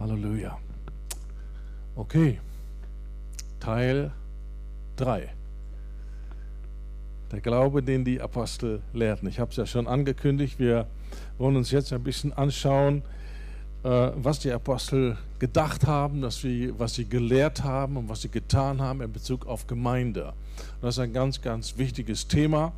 Halleluja. Okay, Teil 3. Der Glaube, den die Apostel lehrten. Ich habe es ja schon angekündigt, wir wollen uns jetzt ein bisschen anschauen, was die Apostel gedacht haben, was sie gelehrt haben und was sie getan haben in Bezug auf Gemeinde. Und das ist ein ganz, ganz wichtiges Thema.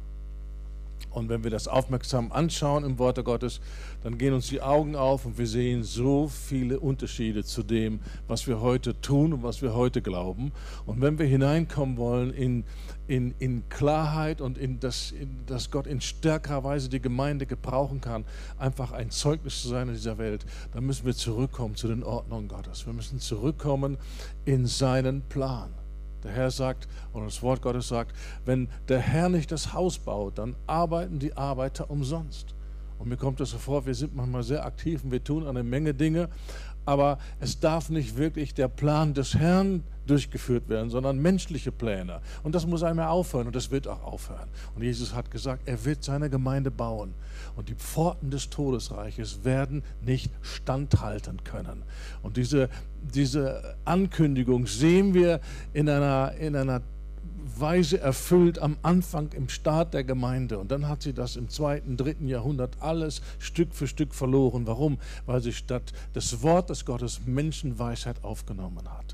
Und wenn wir das aufmerksam anschauen im Worte Gottes, dann gehen uns die Augen auf und wir sehen so viele Unterschiede zu dem, was wir heute tun und was wir heute glauben. Und wenn wir hineinkommen wollen in Klarheit und dass Gott in stärkerer Weise die Gemeinde gebrauchen kann, einfach ein Zeugnis zu sein in dieser Welt, dann müssen wir zurückkommen zu den Ordnungen Gottes. Wir müssen zurückkommen in seinen Plan. Der Herr sagt, und das Wort Gottes sagt, wenn der Herr nicht das Haus baut, dann arbeiten die Arbeiter umsonst. Und mir kommt es so vor, wir sind manchmal sehr aktiv und wir tun eine Menge Dinge, aber es darf nicht wirklich der Plan des Herrn durchgeführt werden, sondern menschliche Pläne. Und das muss einmal aufhören und das wird auch aufhören. Und Jesus hat gesagt, er wird seine Gemeinde bauen. Und die Pforten des Todesreiches werden nicht standhalten können. Und diese Ankündigung sehen wir in einer Weise erfüllt am Anfang, im Start der Gemeinde. Und dann hat sie das im 2., 3. Jahrhundert alles Stück für Stück verloren. Warum? Weil sie statt des Wortes Gottes Menschenweisheit aufgenommen hat.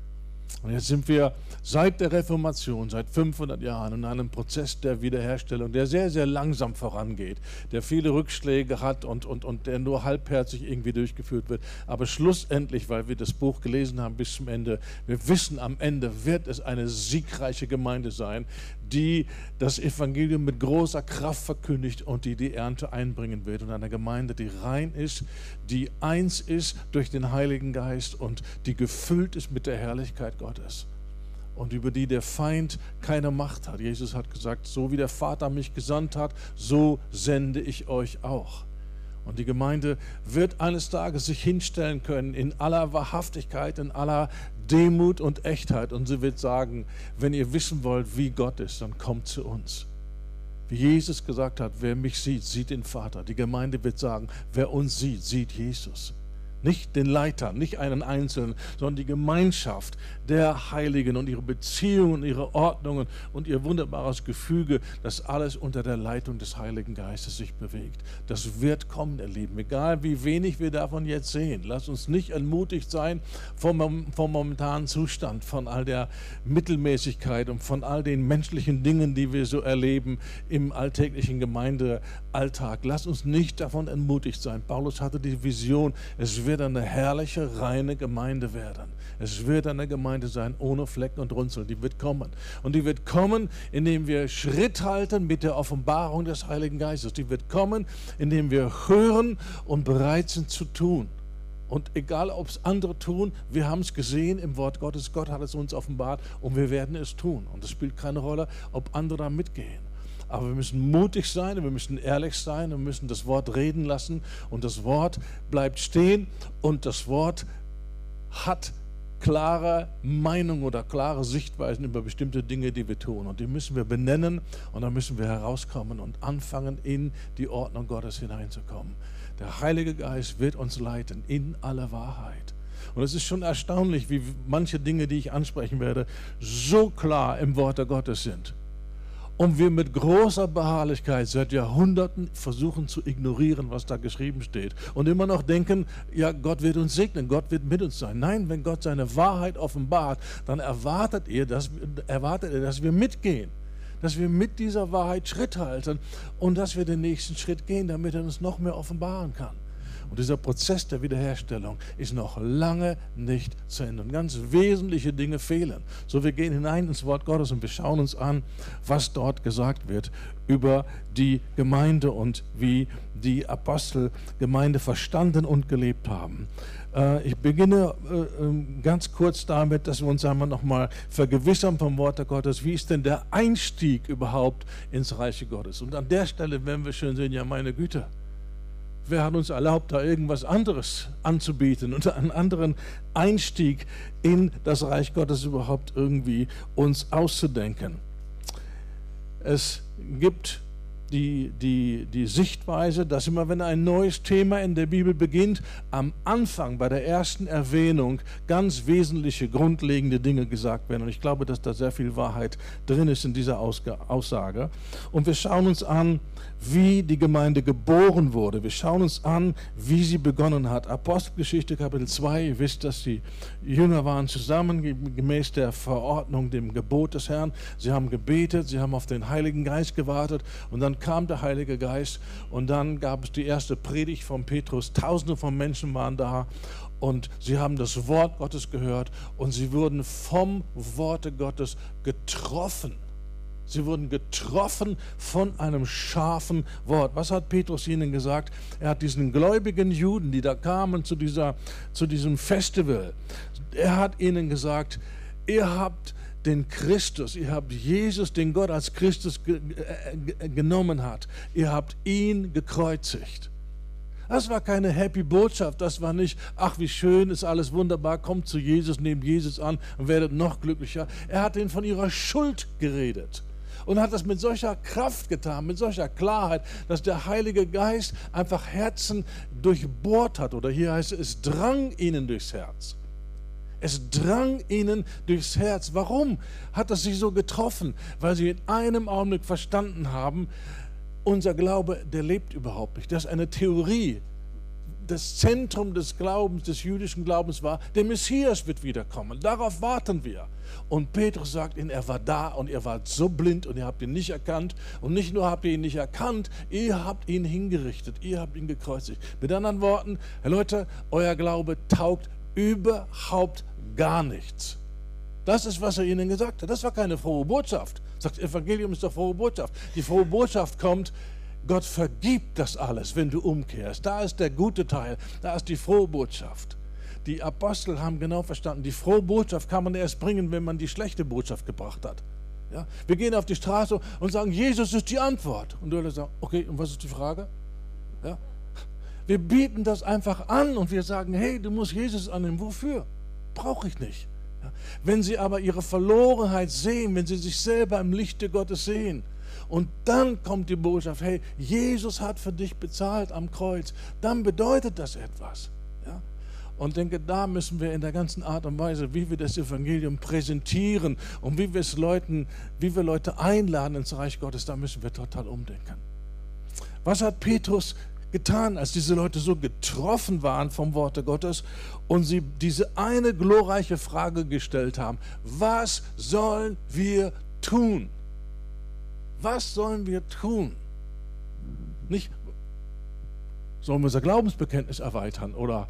Und jetzt sind wir seit der Reformation, seit 500 Jahren in einem Prozess der Wiederherstellung, der sehr, sehr langsam vorangeht, der viele Rückschläge hat und der nur halbherzig irgendwie durchgeführt wird. Aber schlussendlich, weil wir das Buch gelesen haben bis zum Ende, wir wissen, am Ende wird es eine siegreiche Gemeinde sein, die das Evangelium mit großer Kraft verkündigt und die Ernte einbringen wird. Und eine Gemeinde, die rein ist, die eins ist durch den Heiligen Geist und die gefüllt ist mit der Herrlichkeit Gottes. Und über die der Feind keine Macht hat. Jesus hat gesagt, so wie der Vater mich gesandt hat, so sende ich euch auch. Und die Gemeinde wird eines Tages sich hinstellen können in aller Wahrhaftigkeit, in aller Demut und Echtheit. Und sie wird sagen, wenn ihr wissen wollt, wie Gott ist, dann kommt zu uns. Wie Jesus gesagt hat, wer mich sieht, sieht den Vater. Die Gemeinde wird sagen, wer uns sieht, sieht Jesus. Nicht den Leiter, nicht einen Einzelnen, sondern die Gemeinschaft der Heiligen und ihre Beziehungen, ihre Ordnungen und ihr wunderbares Gefüge, das alles unter der Leitung des Heiligen Geistes sich bewegt. Das wird kommen, ihr Lieben, egal wie wenig wir davon jetzt sehen. Lasst uns nicht entmutigt sein vom momentanen Zustand, von all der Mittelmäßigkeit und von all den menschlichen Dingen, die wir so erleben im alltäglichen Gemeindealltag. Lasst uns nicht davon entmutigt sein. Paulus hatte die Vision, es wird eine herrliche, reine Gemeinde werden. Es wird eine Gemeinde sein, ohne Flecken und Runzeln. Die wird kommen. Und die wird kommen, indem wir Schritt halten mit der Offenbarung des Heiligen Geistes. Die wird kommen, indem wir hören und bereit sind zu tun. Und egal, ob es andere tun, wir haben es gesehen im Wort Gottes. Gott hat es uns offenbart und wir werden es tun. Und es spielt keine Rolle, ob andere da mitgehen. Aber wir müssen mutig sein, wir müssen ehrlich sein, wir müssen das Wort reden lassen und das Wort bleibt stehen und das Wort hat klare Meinung oder klare Sichtweisen über bestimmte Dinge, die wir tun. Und die müssen wir benennen und dann müssen wir herauskommen und anfangen, in die Ordnung Gottes hineinzukommen. Der Heilige Geist wird uns leiten in alle Wahrheit. Und es ist schon erstaunlich, wie manche Dinge, die ich ansprechen werde, so klar im Worte Gottes sind. Und wir mit großer Beharrlichkeit seit Jahrhunderten versuchen zu ignorieren, was da geschrieben steht. Und immer noch denken, ja, Gott wird uns segnen, Gott wird mit uns sein. Nein, wenn Gott seine Wahrheit offenbart, dann erwartet er, dass wir mitgehen. Dass wir mit dieser Wahrheit Schritt halten und dass wir den nächsten Schritt gehen, damit er uns noch mehr offenbaren kann. Und dieser Prozess der Wiederherstellung ist noch lange nicht zu Ende. Und ganz wesentliche Dinge fehlen. So, wir gehen hinein ins Wort Gottes und wir schauen uns an, was dort gesagt wird über die Gemeinde und wie die Apostel Gemeinde verstanden und gelebt haben. Ich beginne ganz kurz damit, dass wir uns einmal nochmal vergewissern vom Wort Gottes, wie ist denn der Einstieg überhaupt ins Reich Gottes? Und an der Stelle werden wir schön sehen, ja meine Güte, wer hat uns erlaubt, da irgendwas anderes anzubieten und einen anderen Einstieg in das Reich Gottes überhaupt irgendwie uns auszudenken? Es gibt die Sichtweise, dass immer, wenn ein neues Thema in der Bibel beginnt, am Anfang bei der ersten Erwähnung ganz wesentliche, grundlegende Dinge gesagt werden. Und ich glaube, dass da sehr viel Wahrheit drin ist in dieser Aussage. Und wir schauen uns an, wie die Gemeinde geboren wurde. Wir schauen uns an, wie sie begonnen hat. Apostelgeschichte Kapitel 2, ihr wisst, dass die Jünger waren zusammen, gemäß der Verordnung, dem Gebot des Herrn. Sie haben gebetet, sie haben auf den Heiligen Geist gewartet und dann kam der Heilige Geist und dann gab es die erste Predigt von Petrus. Tausende von Menschen waren da und sie haben das Wort Gottes gehört und sie wurden vom Worte Gottes getroffen. Sie wurden getroffen von einem scharfen Wort. Was hat Petrus ihnen gesagt? Er hat diesen gläubigen Juden, die da kamen zu diesem Festival, er hat ihnen gesagt, ihr habt den Christus, ihr habt Jesus, den Gott als Christus genommen hat. Ihr habt ihn gekreuzigt. Das war keine happy Botschaft, das war nicht, ach wie schön, ist alles wunderbar, kommt zu Jesus, nehmt Jesus an und werdet noch glücklicher. Er hat ihnen von ihrer Schuld geredet. Und hat das mit solcher Kraft getan, mit solcher Klarheit, dass der Heilige Geist einfach Herzen durchbohrt hat. Oder hier heißt es drang ihnen durchs Herz. Es drang ihnen durchs Herz. Warum hat das sie so getroffen? Weil sie in einem Augenblick verstanden haben, unser Glaube, der lebt überhaupt nicht. Das ist eine Theorie. Das Zentrum des Glaubens, des jüdischen Glaubens war, der Messias wird wiederkommen. Darauf warten wir. Und Petrus sagt ihnen, er war da und ihr wart so blind und ihr habt ihn nicht erkannt. Und nicht nur habt ihr ihn nicht erkannt, ihr habt ihn hingerichtet, ihr habt ihn gekreuzigt. Mit anderen Worten, Leute, euer Glaube taugt überhaupt gar nichts. Das ist, was er ihnen gesagt hat. Das war keine frohe Botschaft. Sagt, Evangelium ist doch frohe Botschaft. Die frohe Botschaft kommt, Gott vergibt das alles, wenn du umkehrst. Da ist der gute Teil, da ist die frohe Botschaft. Die Apostel haben genau verstanden, die frohe Botschaft kann man erst bringen, wenn man die schlechte Botschaft gebracht hat. Ja? Wir gehen auf die Straße und sagen, Jesus ist die Antwort. Und du sagst, okay, und was ist die Frage? Ja? Wir bieten das einfach an und wir sagen, hey, du musst Jesus annehmen. Wofür? Brauche ich nicht. Ja? Wenn sie aber ihre Verlorenheit sehen, wenn sie sich selber im Lichte Gottes sehen, und dann kommt die Botschaft, hey, Jesus hat für dich bezahlt am Kreuz, dann bedeutet das etwas. Ja? Und denke, da müssen wir in der ganzen Art und Weise, wie wir das Evangelium präsentieren und wie wir Leute einladen ins Reich Gottes, da müssen wir total umdenken. Was hat Petrus getan, als diese Leute so getroffen waren vom Worte Gottes und sie diese eine glorreiche Frage gestellt haben? Was sollen wir tun? Was sollen wir tun? Nicht, sollen wir unser Glaubensbekenntnis erweitern oder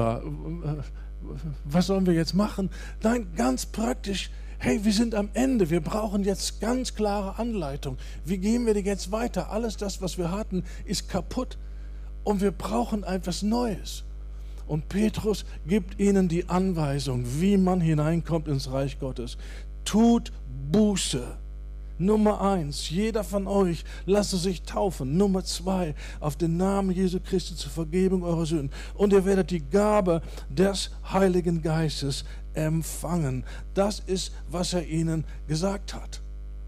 was sollen wir jetzt machen? Nein, ganz praktisch, hey, wir sind am Ende, wir brauchen jetzt ganz klare Anleitung. Wie gehen wir jetzt weiter? Alles das, was wir hatten, ist kaputt und wir brauchen etwas Neues. Und Petrus gibt ihnen die Anweisung, wie man hineinkommt ins Reich Gottes. Tut Buße. Nummer 1, jeder von euch lasse sich taufen. Nummer 2, auf den Namen Jesu Christi zur Vergebung eurer Sünden. Und ihr werdet die Gabe des Heiligen Geistes empfangen. Das ist, was er ihnen gesagt hat.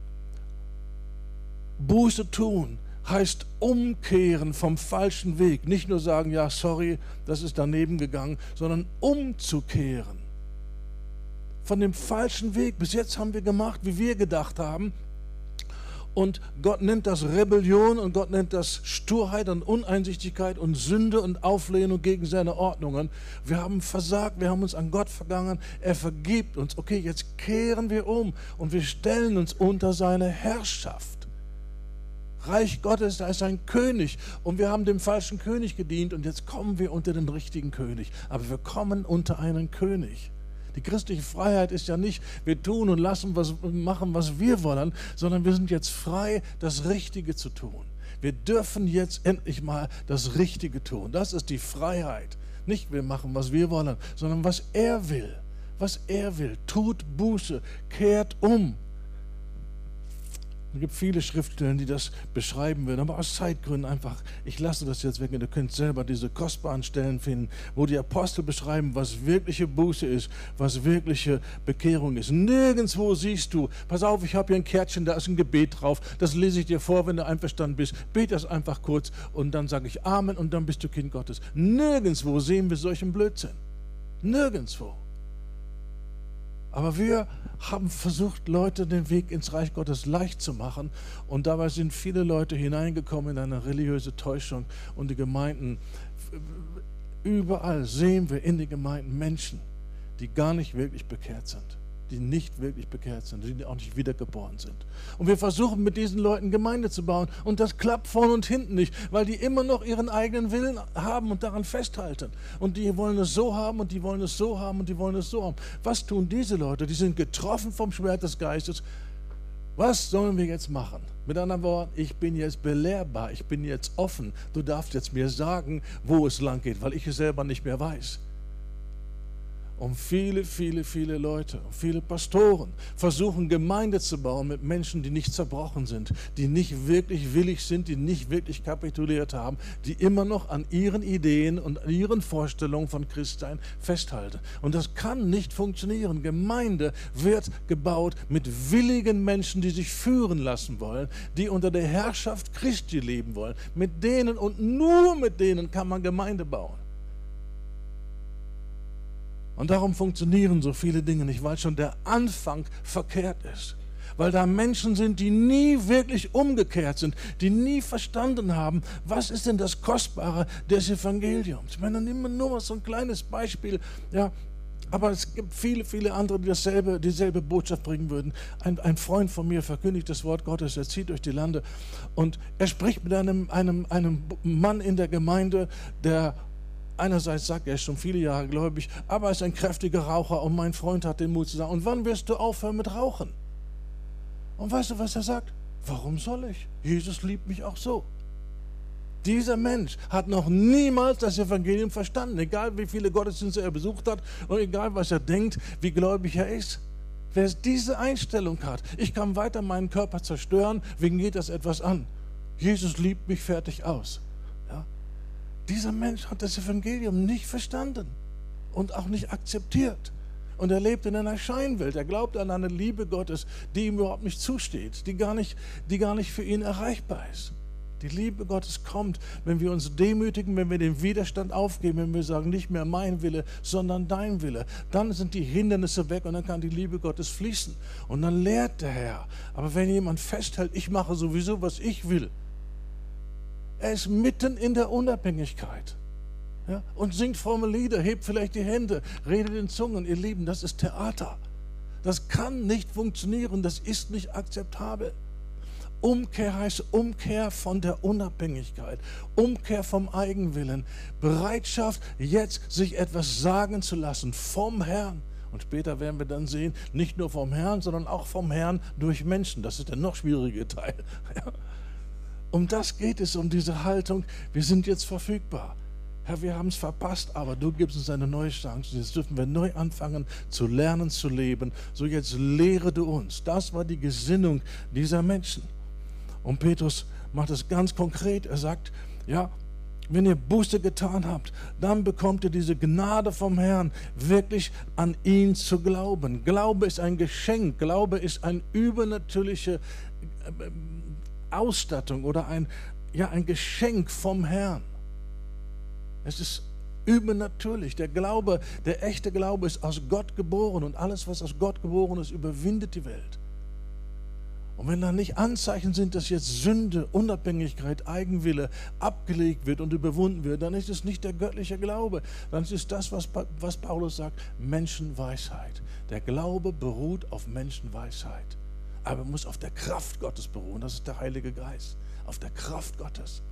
Buße tun heißt umkehren vom falschen Weg. Nicht nur sagen, ja, sorry, das ist daneben gegangen, sondern umzukehren. Von dem falschen Weg. Bis jetzt haben wir gemacht, wie wir gedacht haben. Und Gott nennt das Rebellion und Gott nennt das Sturheit und Uneinsichtigkeit und Sünde und Auflehnung gegen seine Ordnungen. Wir haben versagt, wir haben uns an Gott vergangen, er vergibt uns. Okay, jetzt kehren wir um und wir stellen uns unter seine Herrschaft. Reich Gottes, da ist ein König und wir haben dem falschen König gedient und jetzt kommen wir unter den richtigen König. Aber wir kommen unter einen König. Die christliche Freiheit ist ja nicht, wir tun und machen, was wir wollen, sondern wir sind jetzt frei, das Richtige zu tun. Wir dürfen jetzt endlich mal das Richtige tun. Das ist die Freiheit. Nicht wir machen, was wir wollen, sondern was er will. Was er will. Tut Buße, kehrt um. Es gibt viele Schriftstellen, die das beschreiben würden, aber aus Zeitgründen einfach, ich lasse das jetzt weg und ihr könnt selber diese kostbaren Stellen finden, wo die Apostel beschreiben, was wirkliche Buße ist, was wirkliche Bekehrung ist. Nirgendwo siehst du, pass auf, ich habe hier ein Kärtchen, da ist ein Gebet drauf, das lese ich dir vor, wenn du einverstanden bist, bete das einfach kurz und dann sage ich Amen und dann bist du Kind Gottes. Nirgendwo sehen wir solchen Blödsinn. Nirgendwo. Aber wir haben versucht, Leute den Weg ins Reich Gottes leicht zu machen und dabei sind viele Leute hineingekommen in eine religiöse Täuschung und die Gemeinden, überall sehen wir in den Gemeinden Menschen, die gar nicht wirklich bekehrt sind, die nicht wirklich bekehrt sind, die auch nicht wiedergeboren sind. Und wir versuchen mit diesen Leuten Gemeinde zu bauen und das klappt vorne und hinten nicht, weil die immer noch ihren eigenen Willen haben und daran festhalten. Und die wollen es so haben und die wollen es so haben und die wollen es so haben. Was tun diese Leute? Die sind getroffen vom Schwert des Geistes. Was sollen wir jetzt machen? Mit anderen Worten, ich bin jetzt belehrbar, ich bin jetzt offen. Du darfst jetzt mir sagen, wo es lang geht, weil ich es selber nicht mehr weiß. Und viele Leute, viele Pastoren versuchen Gemeinde zu bauen mit Menschen, die nicht zerbrochen sind, die nicht wirklich willig sind, die nicht wirklich kapituliert haben, die immer noch an ihren Ideen und an ihren Vorstellungen von Christsein festhalten. Und das kann nicht funktionieren. Gemeinde wird gebaut mit willigen Menschen, die sich führen lassen wollen, die unter der Herrschaft Christi leben wollen. Mit denen und nur mit denen kann man Gemeinde bauen. Und darum funktionieren so viele Dinge nicht, weil schon der Anfang verkehrt ist. Weil da Menschen sind, die nie wirklich umgekehrt sind, die nie verstanden haben, was ist denn das Kostbare des Evangeliums. Ich meine, dann nehmen wir nur mal so ein kleines Beispiel, ja, aber es gibt viele andere, die dieselbe Botschaft bringen würden. Ein Freund von mir verkündigt das Wort Gottes, er zieht durch die Lande und er spricht mit einem Mann in der Gemeinde, der einerseits sagt, er ist schon viele Jahre gläubig, aber er ist ein kräftiger Raucher und mein Freund hat den Mut zu sagen, und wann wirst du aufhören mit Rauchen? Und weißt du, was er sagt? Warum soll ich? Jesus liebt mich auch so. Dieser Mensch hat noch niemals das Evangelium verstanden, egal wie viele Gottesdienste er besucht hat und egal was er denkt, wie gläubig er ist. Wer diese Einstellung hat, ich kann weiter meinen Körper zerstören, wem geht das etwas an? Jesus liebt mich, fertig aus. Dieser Mensch hat das Evangelium nicht verstanden und auch nicht akzeptiert. Und er lebt in einer Scheinwelt. Er glaubt an eine Liebe Gottes, die ihm überhaupt nicht zusteht, die gar nicht für ihn erreichbar ist. Die Liebe Gottes kommt, wenn wir uns demütigen, wenn wir den Widerstand aufgeben, wenn wir sagen, nicht mehr mein Wille, sondern dein Wille. Dann sind die Hindernisse weg und dann kann die Liebe Gottes fließen. Und dann lehrt der Herr. Aber wenn jemand festhält, ich mache sowieso, was ich will, er ist mitten in der Unabhängigkeit, ja, und singt fromme Lieder, hebt vielleicht die Hände, redet in Zungen. Ihr Lieben, das ist Theater. Das kann nicht funktionieren, das ist nicht akzeptabel. Umkehr heißt Umkehr von der Unabhängigkeit, Umkehr vom Eigenwillen, Bereitschaft, jetzt sich etwas sagen zu lassen vom Herrn. Und später werden wir dann sehen, nicht nur vom Herrn, sondern auch vom Herrn durch Menschen. Das ist der noch schwierige Teil. Ja. Um das geht es, um diese Haltung, wir sind jetzt verfügbar. Herr, wir haben es verpasst, aber du gibst uns eine neue Chance. Jetzt dürfen wir neu anfangen zu lernen, zu leben. So jetzt lehre du uns. Das war die Gesinnung dieser Menschen. Und Petrus macht es ganz konkret. Er sagt, ja, wenn ihr Buße getan habt, dann bekommt ihr diese Gnade vom Herrn, wirklich an ihn zu glauben. Glaube ist ein Geschenk. Glaube ist eine übernatürliche Ausstattung oder ein Geschenk vom Herrn. Es ist übernatürlich. Der Glaube, der echte Glaube ist aus Gott geboren und alles, was aus Gott geboren ist, überwindet die Welt. Und wenn da nicht Anzeichen sind, dass jetzt Sünde, Unabhängigkeit, Eigenwille abgelegt wird und überwunden wird, dann ist es nicht der göttliche Glaube. Dann ist es das, was Paulus sagt, Menschenweisheit. Der Glaube beruht auf Menschenweisheit. Aber muss auf der Kraft Gottes beruhen. Das ist der Heilige Geist. Auf der Kraft Gottes.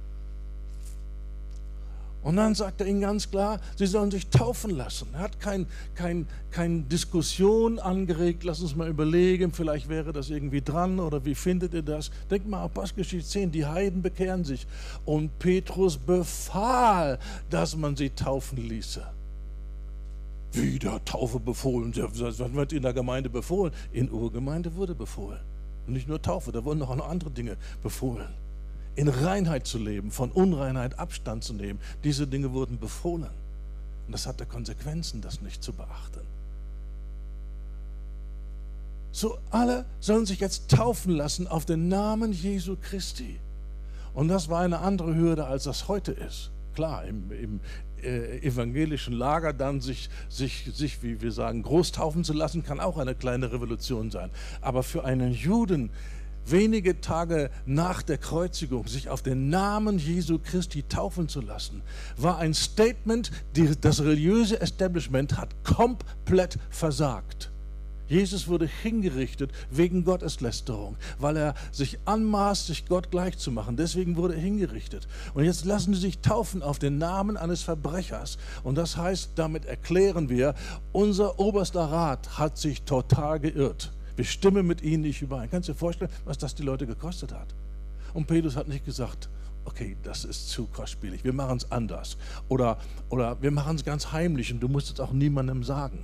Und dann sagt er ihnen ganz klar, sie sollen sich taufen lassen. Er hat keine Diskussion angeregt, lass uns mal überlegen, vielleicht wäre das irgendwie dran oder wie findet ihr das? Denkt mal, Apostelgeschichte 10, die Heiden bekehren sich. Und Petrus befahl, dass man sie taufen ließe. Wieder Taufe befohlen. Was wird in der Gemeinde befohlen? In Urgemeinde wurde befohlen. Und nicht nur Taufe, da wurden noch andere Dinge befohlen. In Reinheit zu leben, von Unreinheit Abstand zu nehmen. Diese Dinge wurden befohlen. Und das hatte Konsequenzen, das nicht zu beachten. So, alle sollen sich jetzt taufen lassen auf den Namen Jesu Christi. Und das war eine andere Hürde, als das heute ist. Klar, im evangelischen Lager dann sich, wie wir sagen, groß taufen zu lassen, kann auch eine kleine Revolution sein. Aber für einen Juden, wenige Tage nach der Kreuzigung, sich auf den Namen Jesu Christi taufen zu lassen, war ein Statement, das religiöse Establishment hat komplett versagt. Jesus wurde hingerichtet wegen Gotteslästerung, weil er sich anmaßt, sich Gott gleich zu machen. Deswegen wurde er hingerichtet. Und jetzt lassen sie sich taufen auf den Namen eines Verbrechers. Und das heißt, damit erklären wir, unser oberster Rat hat sich total geirrt. Wir stimmen mit ihnen nicht überein. Kannst du dir vorstellen, was das die Leute gekostet hat? Und Petrus hat nicht gesagt, okay, das ist zu kostspielig, wir machen es anders. Oder wir machen es ganz heimlich und du musst es auch niemandem sagen.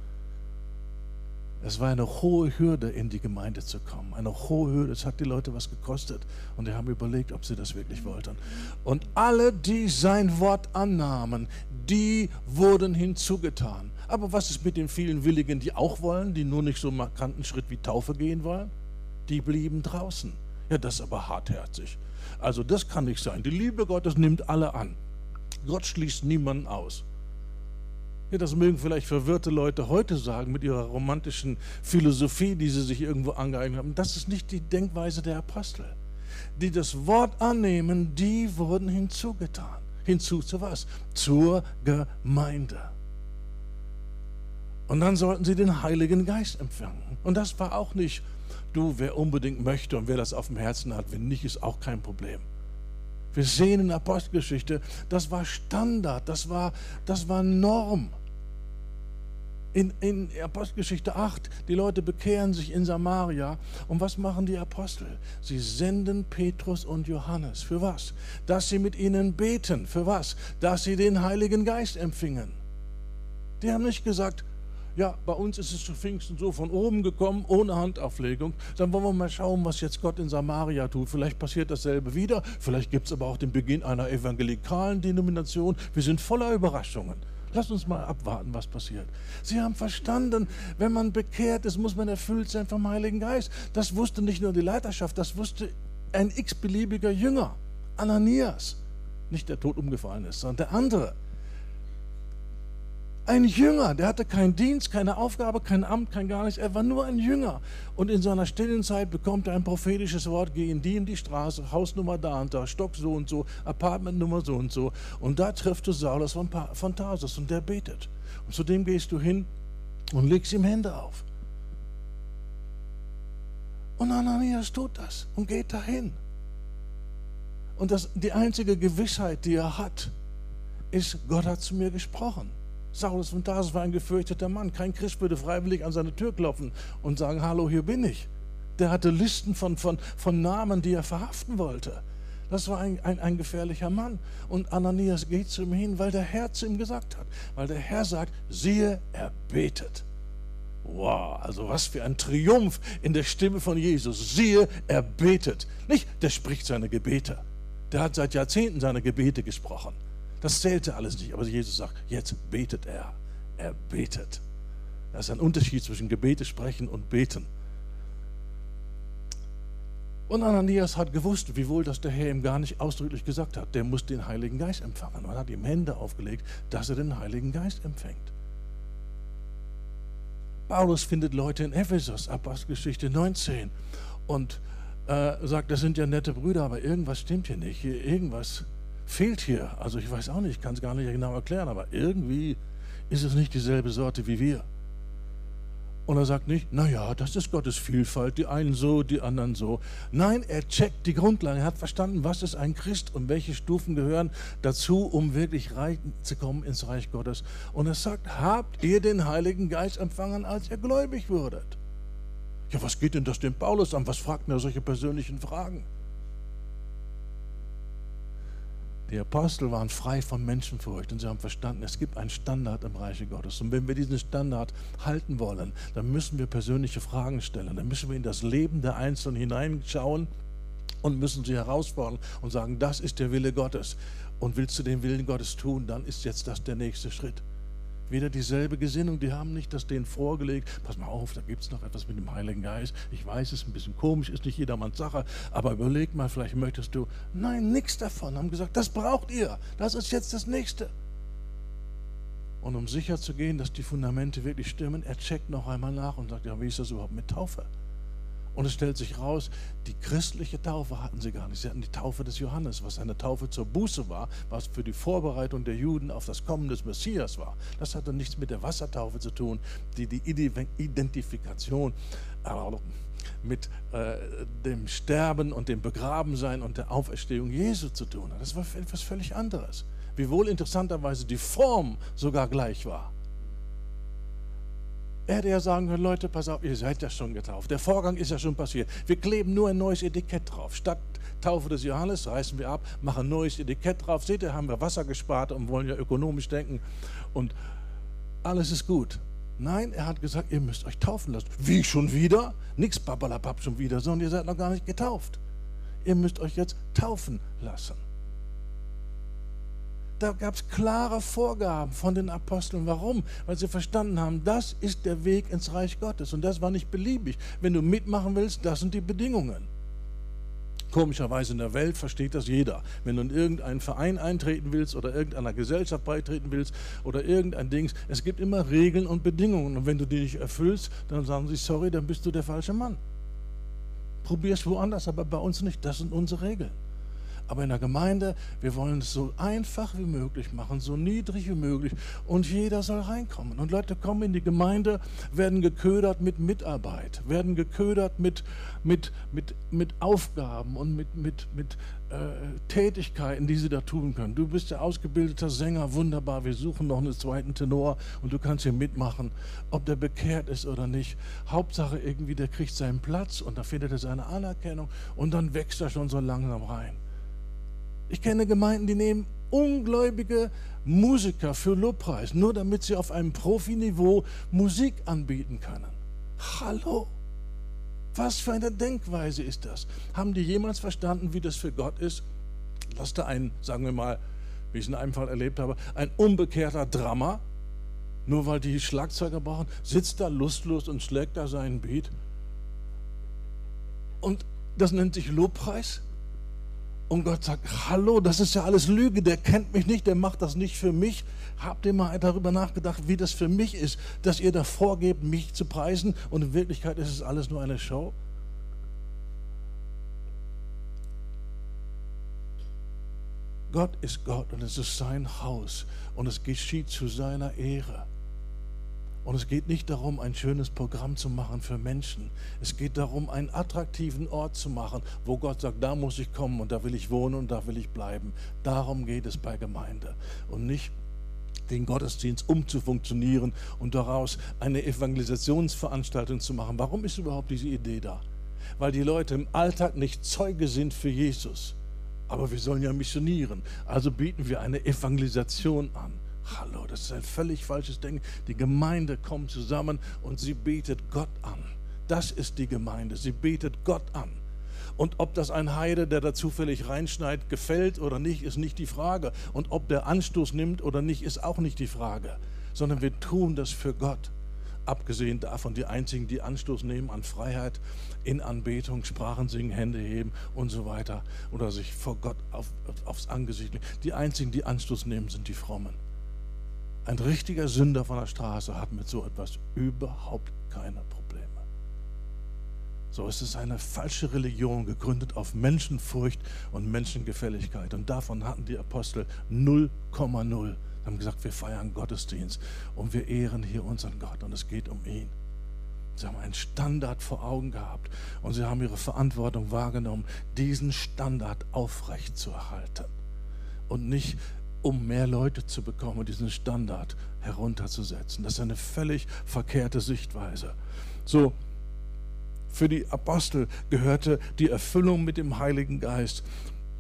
Es war eine hohe Hürde, in die Gemeinde zu kommen. Eine hohe Hürde, es hat die Leute was gekostet. Und die haben überlegt, ob sie das wirklich wollten. Und alle, die sein Wort annahmen, die wurden hinzugetan. Aber was ist mit den vielen Willigen, die auch wollen, die nur nicht so einen markanten Schritt wie Taufe gehen wollen? Die blieben draußen. Ja, das ist aber hartherzig. Also das kann nicht sein. Die Liebe Gottes nimmt alle an. Gott schließt niemanden aus. Ja, das mögen vielleicht verwirrte Leute heute sagen mit ihrer romantischen Philosophie, die sie sich irgendwo angeeignet haben. Das ist nicht die Denkweise der Apostel. Die das Wort annehmen, die wurden hinzugetan. Hinzu zu was? Zur Gemeinde. Und dann sollten sie den Heiligen Geist empfangen. Und das war auch nicht, wer unbedingt möchte und wer das auf dem Herzen hat, wenn nicht, ist auch kein Problem. Wir sehen in der Apostelgeschichte, das war Standard, das war Norm. In Apostelgeschichte 8, die Leute bekehren sich in Samaria. Und was machen die Apostel? Sie senden Petrus und Johannes. Für was? Dass sie mit ihnen beten. Für was? Dass sie den Heiligen Geist empfingen. Die haben nicht gesagt, ja, bei uns ist es zu Pfingsten so von oben gekommen, ohne Handauflegung. Dann wollen wir mal schauen, was jetzt Gott in Samaria tut. Vielleicht passiert dasselbe wieder. Vielleicht gibt es aber auch den Beginn einer evangelikalen Denomination. Wir sind voller Überraschungen. Lass uns mal abwarten, was passiert. Sie haben verstanden, wenn man bekehrt ist, muss man erfüllt sein vom Heiligen Geist. Das wusste nicht nur die Leiterschaft, das wusste ein x-beliebiger Jünger, Ananias. Nicht der tot umgefallen ist, sondern der andere. Ein Jünger, der hatte keinen Dienst, keine Aufgabe, kein Amt, kein gar nichts. Er war nur ein Jünger. Und in seiner stillen Zeit bekommt er ein prophetisches Wort, geh in die Straße, Hausnummer da und da, Stock so und so, Apartmentnummer so und so. Und da triffst du Saulus von Tarsus und der betet. Und zu dem gehst du hin und legst ihm Hände auf. Und Ananias tut das und geht dahin. Und die einzige Gewissheit, die er hat, ist, Gott hat zu mir gesprochen. Saulus von Tarsus war ein gefürchteter Mann. Kein Christ würde freiwillig an seine Tür klopfen und sagen, hallo, hier bin ich. Der hatte Listen von Namen, die er verhaften wollte. Das war ein gefährlicher Mann. Und Ananias geht zu ihm hin, weil der Herr zu ihm gesagt hat. Weil der Herr sagt, siehe, er betet. Wow, also was für ein Triumph in der Stimme von Jesus. Siehe, er betet. Nicht, der spricht seine Gebete. Der hat seit Jahrzehnten seine Gebete gesprochen. Das zählte alles nicht, aber Jesus sagt, jetzt betet er. Er betet. Da ist ein Unterschied zwischen Gebete sprechen und beten. Und Ananias hat gewusst, wiewohl das der Herr ihm gar nicht ausdrücklich gesagt hat, der muss den Heiligen Geist empfangen. Man hat ihm Hände aufgelegt, dass er den Heiligen Geist empfängt. Paulus findet Leute in Ephesus, Apostelgeschichte 19, und sagt, das sind ja nette Brüder, aber irgendwas stimmt hier nicht. Irgendwas fehlt hier. Also ich weiß auch nicht, ich kann es gar nicht genau erklären, aber irgendwie ist es nicht dieselbe Sorte wie wir. Und er sagt nicht, naja, das ist Gottes Vielfalt, die einen so, die anderen so. Nein, er checkt die Grundlage, er hat verstanden, was ist ein Christ und welche Stufen gehören dazu, um wirklich reinzukommen ins Reich Gottes. Und er sagt, habt ihr den Heiligen Geist empfangen, als ihr gläubig wurdet? Ja, was geht denn das dem Paulus an? Was fragt denn er solche persönlichen Fragen? Die Apostel waren frei von Menschenfurcht und sie haben verstanden, es gibt einen Standard im Reiche Gottes. Und wenn wir diesen Standard halten wollen, dann müssen wir persönliche Fragen stellen. Dann müssen wir in das Leben der Einzelnen hineinschauen und müssen sie herausfordern und sagen, das ist der Wille Gottes. Und willst du den Willen Gottes tun, dann ist jetzt das der nächste Schritt. Wieder dieselbe Gesinnung, die haben nicht das denen vorgelegt, pass mal auf, da gibt es noch etwas mit dem Heiligen Geist. Ich weiß, es ist ein bisschen komisch, ist nicht jedermanns Sache, aber überleg mal, vielleicht möchtest du. Nein, nichts davon, haben gesagt, das braucht ihr, das ist jetzt das Nächste. Und um sicher zu gehen, dass die Fundamente wirklich stimmen, er checkt noch einmal nach und sagt, ja, wie ist das überhaupt mit Taufe? Und es stellt sich raus, die christliche Taufe hatten sie gar nicht. Sie hatten die Taufe des Johannes, was eine Taufe zur Buße war, was für die Vorbereitung der Juden auf das Kommen des Messias war. Das hatte nichts mit der Wassertaufe zu tun, die Identifikation mit dem Sterben und dem Begrabensein und der Auferstehung Jesu zu tun hat. Das war etwas völlig anderes. Wiewohl interessanterweise die Form sogar gleich war. Er hätte ja sagen können, Leute, pass auf, ihr seid ja schon getauft. Der Vorgang ist ja schon passiert. Wir kleben nur ein neues Etikett drauf. Statt Taufe des Johannes reißen wir ab, machen ein neues Etikett drauf. Seht ihr, haben wir Wasser gespart und wollen ja ökonomisch denken. Und alles ist gut. Nein, er hat gesagt, ihr müsst euch taufen lassen. Wie, schon wieder? Nix babalapap schon wieder, sondern ihr seid noch gar nicht getauft. Ihr müsst euch jetzt taufen lassen. Da gab es klare Vorgaben von den Aposteln. Warum? Weil sie verstanden haben, das ist der Weg ins Reich Gottes. Und das war nicht beliebig. Wenn du mitmachen willst, das sind die Bedingungen. Komischerweise in der Welt versteht das jeder. Wenn du in irgendeinen Verein eintreten willst oder irgendeiner Gesellschaft beitreten willst oder irgendein Dings, es gibt immer Regeln und Bedingungen. Und wenn du die nicht erfüllst, dann sagen sie, sorry, dann bist du der falsche Mann. Probier's woanders, aber bei uns nicht. Das sind unsere Regeln. Aber in der Gemeinde, wir wollen es so einfach wie möglich machen, so niedrig wie möglich und jeder soll reinkommen. Und Leute kommen in die Gemeinde, werden geködert mit Mitarbeit, werden geködert mit Aufgaben und mit Tätigkeiten, die sie da tun können. Du bist ja ausgebildeter Sänger, wunderbar, wir suchen noch einen zweiten Tenor und du kannst hier mitmachen, ob der bekehrt ist oder nicht. Hauptsache irgendwie, der kriegt seinen Platz und da findet er seine Anerkennung und dann wächst er schon so langsam rein. Ich kenne Gemeinden, die nehmen ungläubige Musiker für Lobpreis, nur damit sie auf einem Profiniveau Musik anbieten können. Hallo? Was für eine Denkweise ist das? Haben die jemals verstanden, wie das für Gott ist? Dass da ein, sagen wir mal, wie ich es in einem Fall erlebt habe, ein unbekehrter Drummer, nur weil die Schlagzeuger brauchen, sitzt da lustlos und schlägt da seinen Beat. Und das nennt sich Lobpreis? Und Gott sagt, hallo, das ist ja alles Lüge, der kennt mich nicht, der macht das nicht für mich. Habt ihr mal darüber nachgedacht, wie das für mich ist, dass ihr da vorgebt, mich zu preisen und in Wirklichkeit ist es alles nur eine Show? Gott ist Gott und es ist sein Haus und es geschieht zu seiner Ehre. Und es geht nicht darum, ein schönes Programm zu machen für Menschen. Es geht darum, einen attraktiven Ort zu machen, wo Gott sagt, da muss ich kommen und da will ich wohnen und da will ich bleiben. Darum geht es bei Gemeinde. Und nicht den Gottesdienst umzufunktionieren und daraus eine Evangelisationsveranstaltung zu machen. Warum ist überhaupt diese Idee da? Weil die Leute im Alltag nicht Zeuge sind für Jesus. Aber wir sollen ja missionieren. Also bieten wir eine Evangelisation an. Hallo, das ist ein völlig falsches Denken. Die Gemeinde kommt zusammen und sie betet Gott an. Das ist die Gemeinde. Sie betet Gott an. Und ob das ein Heide, der da zufällig reinschneit, gefällt oder nicht, ist nicht die Frage. Und ob der Anstoß nimmt oder nicht, ist auch nicht die Frage. Sondern wir tun das für Gott. Abgesehen davon, die einzigen, die Anstoß nehmen an Freiheit, in Anbetung, Sprachen singen, Hände heben und so weiter. Oder sich vor Gott aufs Angesicht legen. Die einzigen, die Anstoß nehmen, sind die Frommen. Ein richtiger Sünder von der Straße hat mit so etwas überhaupt keine Probleme. So ist es eine falsche Religion, gegründet auf Menschenfurcht und Menschengefälligkeit. Und davon hatten die Apostel 0,0. Sie haben gesagt, wir feiern Gottesdienst und wir ehren hier unseren Gott und es geht um ihn. Sie haben einen Standard vor Augen gehabt und sie haben ihre Verantwortung wahrgenommen, diesen Standard aufrechtzuerhalten und nicht um mehr Leute zu bekommen und diesen Standard herunterzusetzen. Das ist eine völlig verkehrte Sichtweise. So, für die Apostel gehörte die Erfüllung mit dem Heiligen Geist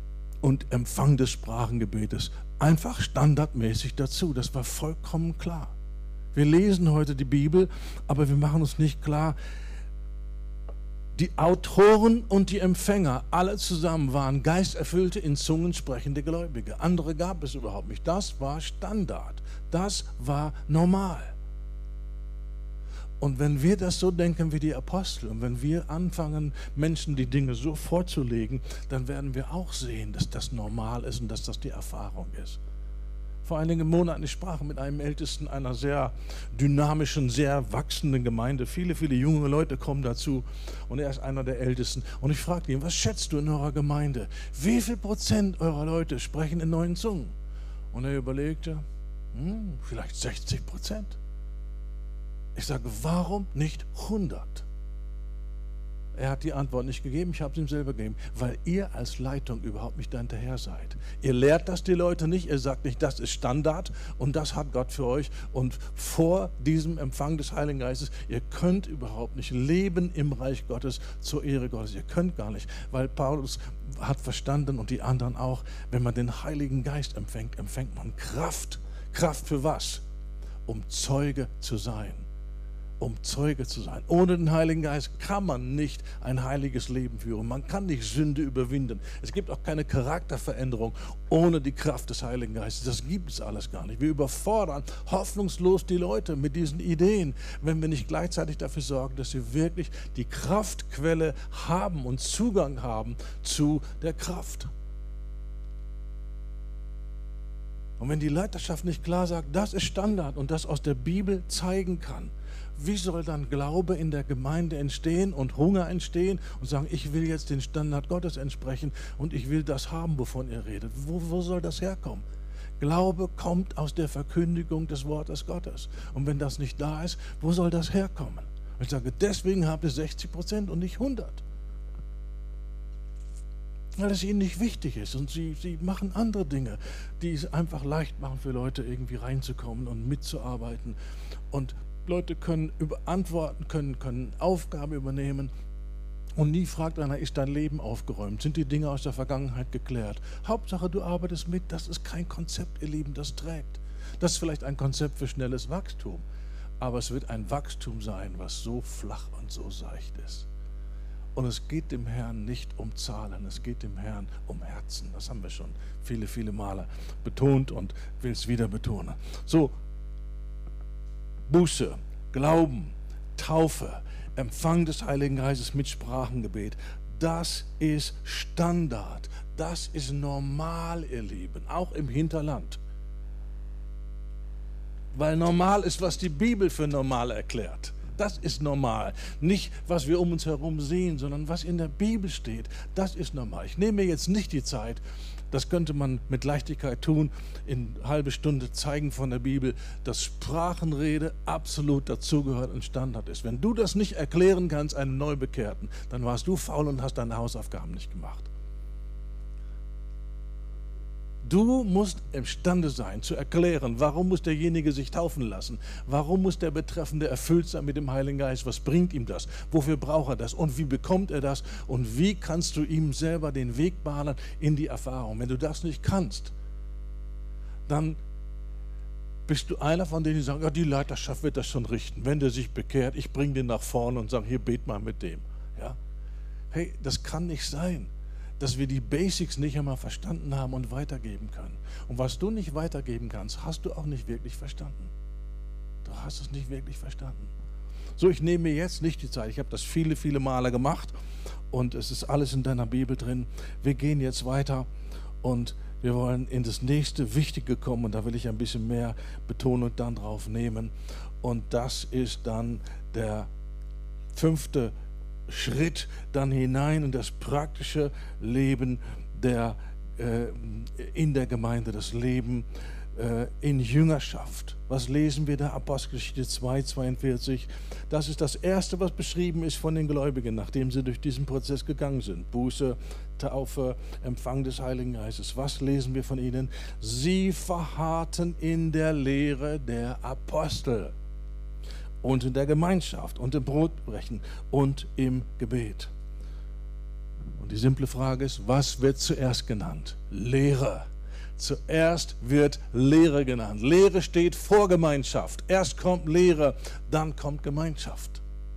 und Empfang des Sprachengebetes einfach standardmäßig dazu. Das war vollkommen klar. Wir lesen heute die Bibel, aber wir machen uns nicht klar, die Autoren und die Empfänger, alle zusammen waren geisterfüllte, in Zungen sprechende Gläubige. Andere gab es überhaupt nicht. Das war Standard. Das war normal. Und wenn wir das so denken wie die Apostel und wenn wir anfangen, Menschen die Dinge so vorzulegen, dann werden wir auch sehen, dass das normal ist und dass das die Erfahrung ist. Vor einigen Monaten, ich sprach mit einem Ältesten einer sehr dynamischen, sehr wachsenden Gemeinde. Viele, viele junge Leute kommen dazu und er ist einer der Ältesten. Und ich fragte ihn, was schätzt du in eurer Gemeinde? Wie viel Prozent eurer Leute sprechen in neuen Zungen? Und er überlegte, vielleicht 60%. Ich sage, warum nicht 100? Er hat die Antwort nicht gegeben, ich habe es ihm selber gegeben, weil ihr als Leitung überhaupt nicht dahinterher seid. Ihr lehrt das die Leute nicht, ihr sagt nicht, das ist Standard und das hat Gott für euch. Und vor diesem Empfang des Heiligen Geistes, ihr könnt überhaupt nicht leben im Reich Gottes zur Ehre Gottes. Ihr könnt gar nicht, weil Paulus hat verstanden und die anderen auch, wenn man den Heiligen Geist empfängt, empfängt man Kraft. Kraft für was? Um Zeuge zu sein. Um Zeuge zu sein. Ohne den Heiligen Geist kann man nicht ein heiliges Leben führen. Man kann nicht Sünde überwinden. Es gibt auch keine Charakterveränderung ohne die Kraft des Heiligen Geistes. Das gibt es alles gar nicht. Wir überfordern hoffnungslos die Leute mit diesen Ideen, wenn wir nicht gleichzeitig dafür sorgen, dass sie wirklich die Kraftquelle haben und Zugang haben zu der Kraft. Und wenn die Leiterschaft nicht klar sagt, das ist Standard und das aus der Bibel zeigen kann, wie soll dann Glaube in der Gemeinde entstehen und Hunger entstehen und sagen, ich will jetzt den Standard Gottes entsprechen und ich will das haben, wovon ihr redet? Wo soll das herkommen? Glaube kommt aus der Verkündigung des Wortes Gottes. Und wenn das nicht da ist, wo soll das herkommen? Ich sage, deswegen habt ihr 60% und nicht 100. Weil es ihnen nicht wichtig ist und sie machen andere Dinge, die es einfach leicht machen für Leute, irgendwie reinzukommen und mitzuarbeiten. Und Leute können antworten, können Aufgaben übernehmen und nie fragt einer, ist dein Leben aufgeräumt? Sind die Dinge aus der Vergangenheit geklärt? Hauptsache, du arbeitest mit, das ist kein Konzept, ihr Lieben, das trägt. Das ist vielleicht ein Konzept für schnelles Wachstum, aber es wird ein Wachstum sein, was so flach und so seicht ist. Und es geht dem Herrn nicht um Zahlen, es geht dem Herrn um Herzen. Das haben wir schon viele, viele Male betont und will es wieder betonen. So, Buße, Glauben, Taufe, Empfang des Heiligen Geistes mit Sprachengebet, das ist Standard, das ist normal, ihr Lieben, auch im Hinterland. Weil normal ist, was die Bibel für normal erklärt. Das ist normal. Nicht, was wir um uns herum sehen, sondern was in der Bibel steht. Das ist normal. Ich nehme mir jetzt nicht die Zeit, das könnte man mit Leichtigkeit tun, in eine halbe Stunde zeigen von der Bibel, dass Sprachenrede absolut dazugehört und Standard ist. Wenn du das nicht erklären kannst, einem Neubekehrten, dann warst du faul und hast deine Hausaufgaben nicht gemacht. Du musst imstande sein zu erklären, warum muss derjenige sich taufen lassen, warum muss der Betreffende erfüllt sein mit dem Heiligen Geist, was bringt ihm das, wofür braucht er das und wie bekommt er das und wie kannst du ihm selber den Weg bahnen in die Erfahrung. Wenn du das nicht kannst, dann bist du einer von denen, die sagen, ja, die Leiterschaft wird das schon richten, wenn der sich bekehrt, ich bringe den nach vorne und sage, hier, bet mal mit dem. Ja? Hey, das kann nicht sein, dass wir die Basics nicht einmal verstanden haben und weitergeben können. Und was du nicht weitergeben kannst, hast du auch nicht wirklich verstanden. Du hast es nicht wirklich verstanden. So, ich nehme mir jetzt nicht die Zeit. Ich habe das viele, viele Male gemacht und es ist alles in deiner Bibel drin. Wir gehen jetzt weiter und wir wollen in das nächste Wichtige kommen und da will ich ein bisschen mehr Betonung dann drauf nehmen. Und das ist dann der 5. Schritt dann hinein in das praktische Leben in der Gemeinde, das Leben in Jüngerschaft. Was lesen wir da? Apostelgeschichte 2,42. Das ist das Erste, was beschrieben ist von den Gläubigen, nachdem sie durch diesen Prozess gegangen sind. Buße, Taufe, Empfang des Heiligen Geistes. Was lesen wir von ihnen? Sie verharrten in der Lehre der Apostel und in der Gemeinschaft und im Brotbrechen und im Gebet. Und die simple Frage ist, was wird zuerst genannt? Lehre. Zuerst wird Lehre genannt. Lehre steht vor Gemeinschaft. Erst kommt Lehre, dann kommt Gemeinschaft.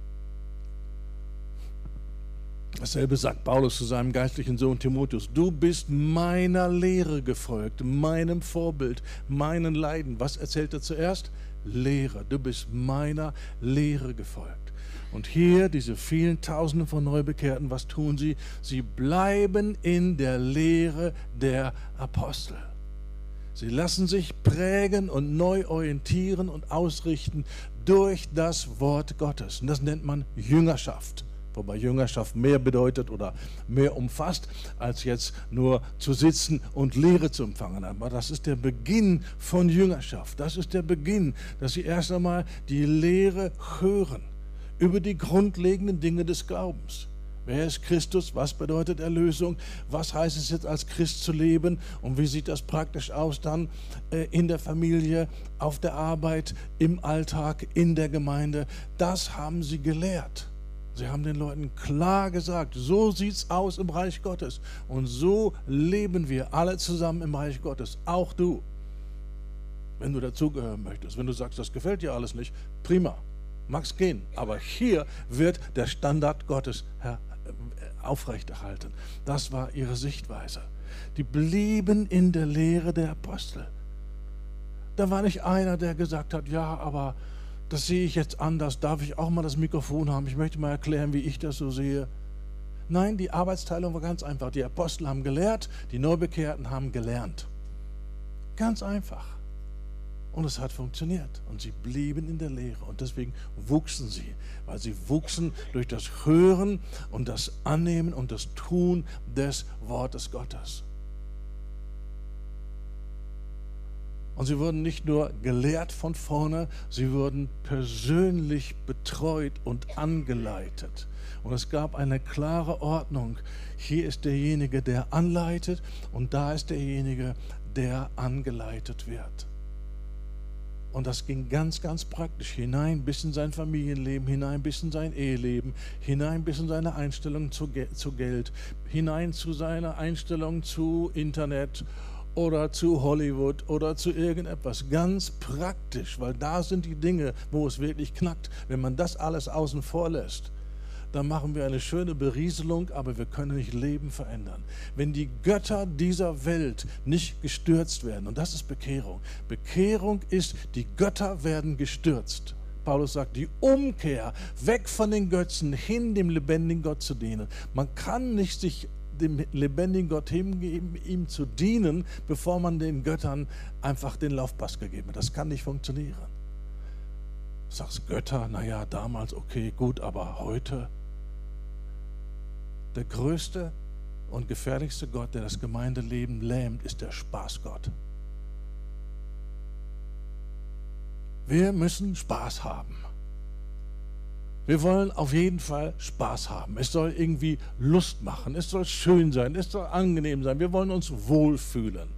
Dasselbe sagt Paulus zu seinem geistlichen Sohn Timotheus. Du bist meiner Lehre gefolgt, meinem Vorbild, meinen Leiden. Was erzählt er zuerst? Lehre. Du bist meiner Lehre gefolgt. Und hier, diese vielen Tausenden von Neubekehrten, was tun sie? Sie bleiben in der Lehre der Apostel. Sie lassen sich prägen und neu orientieren und ausrichten durch das Wort Gottes. Und das nennt man Jüngerschaft. Wobei Jüngerschaft mehr bedeutet oder mehr umfasst, als jetzt nur zu sitzen und Lehre zu empfangen. Aber das ist der Beginn von Jüngerschaft. Das ist der Beginn, dass sie erst einmal die Lehre hören über die grundlegenden Dinge des Glaubens. Wer ist Christus? Was bedeutet Erlösung? Was heißt es jetzt als Christ zu leben? Und wie sieht das praktisch aus dann in der Familie, auf der Arbeit, im Alltag, in der Gemeinde? Das haben sie gelehrt. Sie haben den Leuten klar gesagt, so sieht es aus im Reich Gottes. Und so leben wir alle zusammen im Reich Gottes. Auch du, wenn du dazugehören möchtest. Wenn du sagst, das gefällt dir alles nicht, prima, mag's gehen. Aber hier wird der Standard Gottes aufrechterhalten. Das war ihre Sichtweise. Die blieben in der Lehre der Apostel. Da war nicht einer, der gesagt hat, ja, aber das sehe ich jetzt anders, darf ich auch mal das Mikrofon haben, ich möchte mal erklären, wie ich das so sehe. Nein, die Arbeitsteilung war ganz einfach. Die Apostel haben gelehrt, die Neubekehrten haben gelernt. Ganz einfach. Und es hat funktioniert. Und sie blieben in der Lehre. Und deswegen wuchsen sie. Weil sie wuchsen durch das Hören und das Annehmen und das Tun des Wortes Gottes. Und sie wurden nicht nur gelehrt von vorne, sie wurden persönlich betreut und angeleitet. Und es gab eine klare Ordnung. Hier ist derjenige, der anleitet, und da ist derjenige, der angeleitet wird. Und das ging ganz, ganz praktisch hinein bis in sein Familienleben, hinein bis in sein Eheleben, hinein bis in seine Einstellung zu Geld, hinein zu seiner Einstellung zu Internet oder zu Hollywood oder zu irgendetwas. Ganz praktisch, weil da sind die Dinge, wo es wirklich knackt. Wenn man das alles außen vor lässt, dann machen wir eine schöne Berieselung, aber wir können nicht Leben verändern. Wenn die Götter dieser Welt nicht gestürzt werden, und das ist Bekehrung. Bekehrung ist, die Götter werden gestürzt. Paulus sagt, die Umkehr, weg von den Götzen, hin dem lebendigen Gott zu dienen. Man kann nicht sich dem lebendigen Gott hingeben, ihm zu dienen, bevor man den Göttern einfach den Laufpass gegeben hat. Das kann nicht funktionieren. Du sagst, Götter, naja, damals okay, gut, aber heute? Der größte und gefährlichste Gott, der das Gemeindeleben lähmt, ist der Spaßgott. Wir müssen Spaß haben. Wir wollen auf jeden Fall Spaß haben. Es soll irgendwie Lust machen, es soll schön sein, es soll angenehm sein. Wir wollen uns wohlfühlen.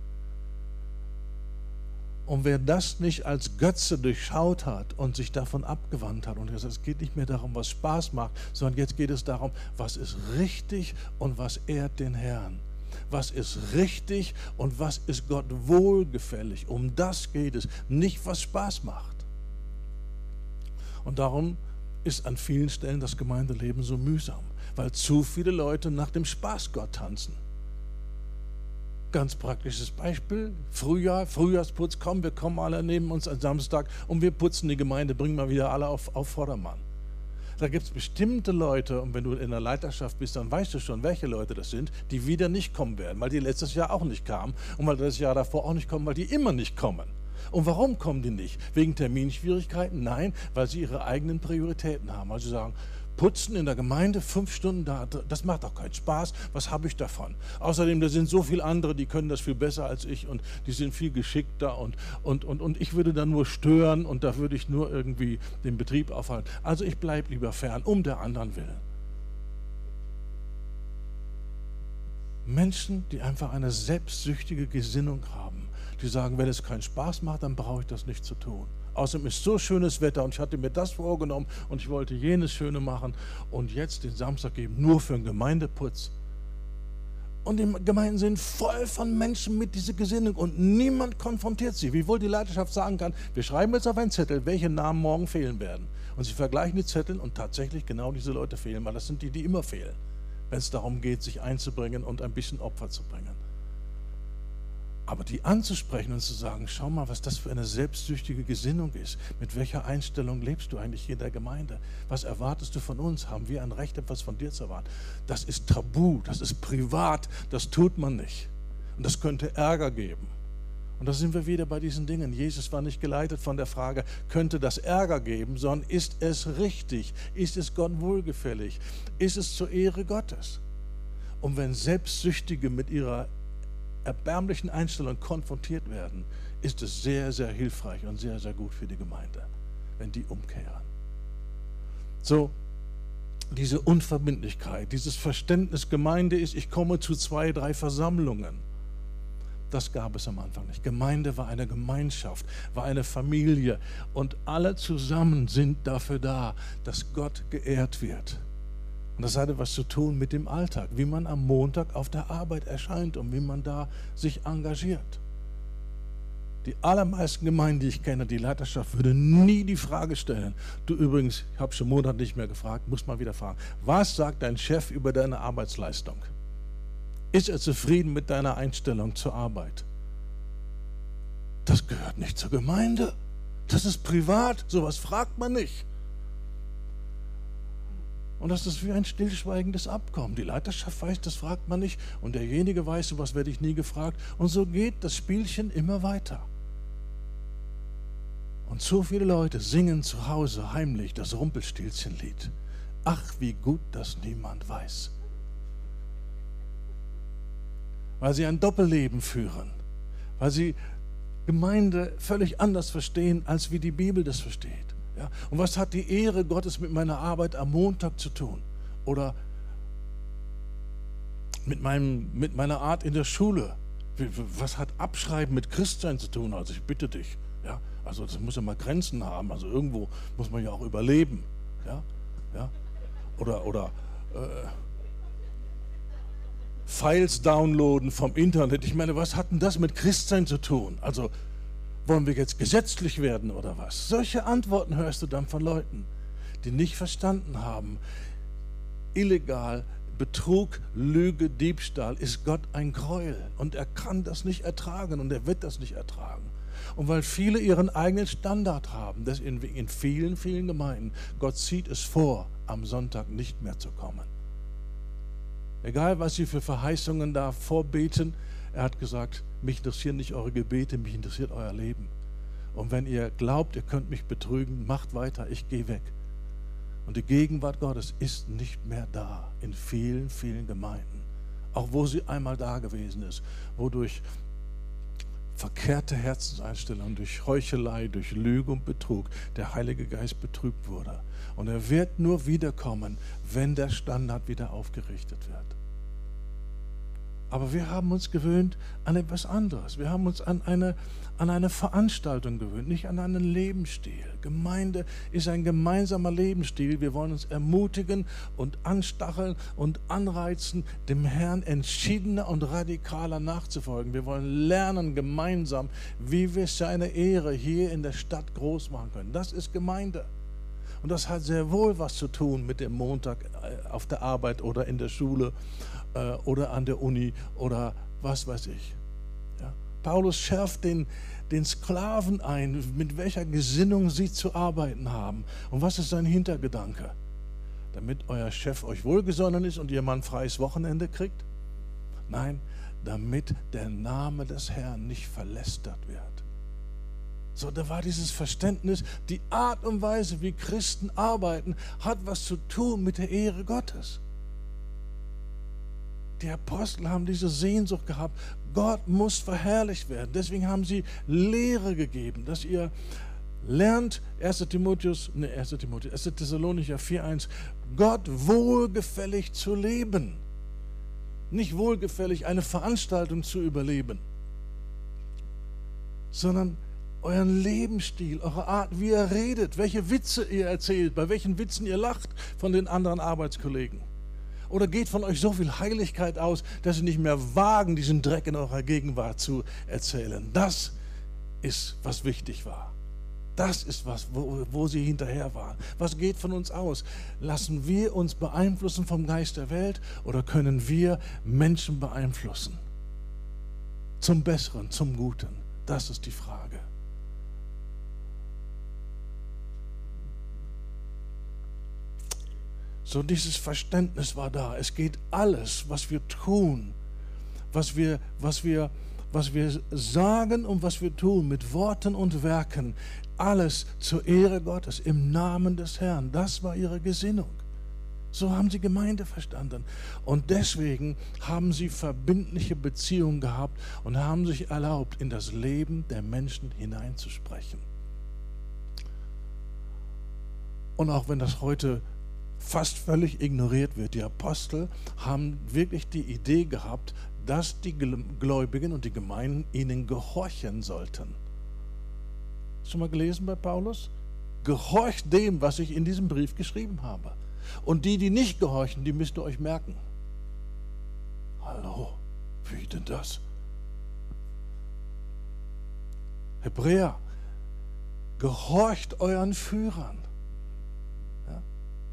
Und wer das nicht als Götze durchschaut hat und sich davon abgewandt hat und gesagt, es geht nicht mehr darum, was Spaß macht, sondern jetzt geht es darum, was ist richtig und was ehrt den Herrn. Was ist richtig und was ist Gott wohlgefällig. Um das geht es, nicht was Spaß macht. Und darum ist an vielen Stellen das Gemeindeleben so mühsam, weil zu viele Leute nach dem Spaßgott tanzen. Ganz praktisches Beispiel, Frühjahrsputz, komm, wir kommen alle, nehmen uns am Samstag und wir putzen die Gemeinde, bringen mal wieder alle auf Vordermann. Da gibt es bestimmte Leute, und wenn du in der Leiterschaft bist, dann weißt du schon, welche Leute das sind, die wieder nicht kommen werden, weil die letztes Jahr auch nicht kamen und weil das Jahr davor auch nicht kommen, weil die immer nicht kommen. Und warum kommen die nicht? Wegen Terminschwierigkeiten? Nein, weil sie ihre eigenen Prioritäten haben. Also sie sagen, putzen in der Gemeinde 5 Stunden da, das macht doch keinen Spaß, was habe ich davon? Außerdem, da sind so viele andere, die können das viel besser als ich und die sind viel geschickter und ich würde dann nur stören und da würde ich nur irgendwie den Betrieb aufhalten. Also ich bleibe lieber fern, um der anderen willen. Menschen, die einfach eine selbstsüchtige Gesinnung haben, die sagen, wenn es keinen Spaß macht, dann brauche ich das nicht zu tun. Außerdem ist so schönes Wetter und ich hatte mir das vorgenommen und ich wollte jenes Schöne machen und jetzt den Samstag geben, nur für einen Gemeindeputz. Und die Gemeinden sind voll von Menschen mit dieser Gesinnung und niemand konfrontiert sie. Wiewohl die Leiterschaft sagen kann, wir schreiben jetzt auf einen Zettel, welche Namen morgen fehlen werden. Und sie vergleichen die Zettel und tatsächlich genau diese Leute fehlen, weil das sind die, die immer fehlen, wenn es darum geht, sich einzubringen und ein bisschen Opfer zu bringen. Aber die anzusprechen und zu sagen, schau mal, was das für eine selbstsüchtige Gesinnung ist. Mit welcher Einstellung lebst du eigentlich hier in der Gemeinde? Was erwartest du von uns? Haben wir ein Recht, etwas von dir zu erwarten? Das ist tabu, das ist privat, das tut man nicht. Und das könnte Ärger geben. Und da sind wir wieder bei diesen Dingen. Jesus war nicht geleitet von der Frage, könnte das Ärger geben, sondern ist es richtig? Ist es Gott wohlgefällig? Ist es zur Ehre Gottes? Und wenn Selbstsüchtige mit ihrer erbärmlichen Einstellung konfrontiert werden, ist es sehr, sehr hilfreich und sehr, sehr gut für die Gemeinde, wenn die umkehren. So, diese Unverbindlichkeit, dieses Verständnis, Gemeinde ist, ich komme zu 2, 3 Versammlungen. Das gab es am Anfang nicht. Gemeinde war eine Gemeinschaft, war eine Familie und alle zusammen sind dafür da, dass Gott geehrt wird. Und das hatte was zu tun mit dem Alltag, wie man am Montag auf der Arbeit erscheint und wie man da sich engagiert. Die allermeisten Gemeinden, die ich kenne, die Leiterschaft würde nie die Frage stellen, du übrigens, ich habe schon Monat nicht mehr gefragt, muss mal wieder fragen, was sagt dein Chef über deine Arbeitsleistung? Ist er zufrieden mit deiner Einstellung zur Arbeit? Das gehört nicht zur Gemeinde. Das ist privat, sowas fragt man nicht. Und das ist wie ein stillschweigendes Abkommen. Die Leiterschaft weiß, das fragt man nicht. Und derjenige weiß, sowas werde ich nie gefragt. Und so geht das Spielchen immer weiter. Und so viele Leute singen zu Hause heimlich das Rumpelstilzchenlied. Ach, wie gut, dass niemand weiß. Weil sie ein Doppelleben führen. Weil sie Gemeinde völlig anders verstehen, als wie die Bibel das versteht. Ja? Und was hat die Ehre Gottes mit meiner Arbeit am Montag zu tun? Oder mit meiner Art in der Schule? Was hat Abschreiben mit Christsein zu tun? Also ich bitte dich. Ja? Also das muss ja mal Grenzen haben. Also irgendwo muss man ja auch überleben. Ja? Ja? Oder Files downloaden vom Internet. Ich meine, was hat denn das mit Christsein zu tun? Also wollen wir jetzt gesetzlich werden oder was? Solche Antworten hörst du dann von Leuten, die nicht verstanden haben. Illegal, Betrug, Lüge, Diebstahl ist Gott ein Gräuel. Und er kann das nicht ertragen und er wird das nicht ertragen. Und weil viele ihren eigenen Standard haben, das in vielen, vielen Gemeinden, Gott zieht es vor, am Sonntag nicht mehr zu kommen. Egal, was sie für Verheißungen da vorbeten, er hat gesagt, mich interessieren nicht eure Gebete, mich interessiert euer Leben. Und wenn ihr glaubt, ihr könnt mich betrügen, macht weiter, ich gehe weg. Und die Gegenwart Gottes ist nicht mehr da in vielen, vielen Gemeinden. Auch wo sie einmal da gewesen ist, wo durch verkehrte Herzenseinstellungen, durch Heuchelei, durch Lüge und Betrug der Heilige Geist betrübt wurde. Und er wird nur wiederkommen, wenn der Standard wieder aufgerichtet wird. Aber wir haben uns gewöhnt an etwas anderes. Wir haben uns an eine Veranstaltung gewöhnt, nicht an einen Lebensstil. Gemeinde ist ein gemeinsamer Lebensstil. Wir wollen uns ermutigen und anstacheln und anreizen, dem Herrn entschiedener und radikaler nachzufolgen. Wir wollen lernen gemeinsam, wie wir seine Ehre hier in der Stadt groß machen können. Das ist Gemeinde. Und das hat sehr wohl was zu tun mit dem Montag auf der Arbeit oder in der Schule oder an der Uni oder was weiß ich. Ja? Paulus schärft den Sklaven ein, mit welcher Gesinnung sie zu arbeiten haben. Und was ist sein Hintergedanke? Damit euer Chef euch wohlgesonnen ist und ihr mal ein freies Wochenende kriegt? Nein, damit der Name des Herrn nicht verlästert wird. So, da war dieses Verständnis, die Art und Weise, wie Christen arbeiten, hat was zu tun mit der Ehre Gottes. Die Apostel haben diese Sehnsucht gehabt, Gott muss verherrlicht werden. Deswegen haben sie Lehre gegeben, dass ihr lernt, 1. Thessalonicher 4,1, Gott wohlgefällig zu leben. Nicht wohlgefällig eine Veranstaltung zu überleben, sondern euren Lebensstil, eure Art, wie ihr redet, welche Witze ihr erzählt, bei welchen Witzen ihr lacht von den anderen Arbeitskollegen. Oder geht von euch so viel Heiligkeit aus, dass sie nicht mehr wagen, diesen Dreck in eurer Gegenwart zu erzählen. Das ist, was wichtig war. Das ist, wo sie hinterher waren. Was geht von uns aus? Lassen wir uns beeinflussen vom Geist der Welt oder können wir Menschen beeinflussen? Zum Besseren, zum Guten. Das ist die Frage. So dieses Verständnis war da. Es geht alles, was wir tun, was wir sagen und was wir tun mit Worten und Werken, alles zur Ehre Gottes im Namen des Herrn. Das war ihre Gesinnung. So haben sie Gemeinde verstanden. Und deswegen haben sie verbindliche Beziehungen gehabt und haben sich erlaubt, in das Leben der Menschen hineinzusprechen. Und auch wenn das heute fast völlig ignoriert wird, die Apostel haben wirklich die Idee gehabt, dass die Gläubigen und die Gemeinden ihnen gehorchen sollten. Schon mal gelesen bei Paulus? Gehorcht dem, was ich in diesem Brief geschrieben habe. Und die nicht gehorchen, die müsst ihr euch merken. Hallo, wie denn das? Hebräer, gehorcht euren Führern. Ja?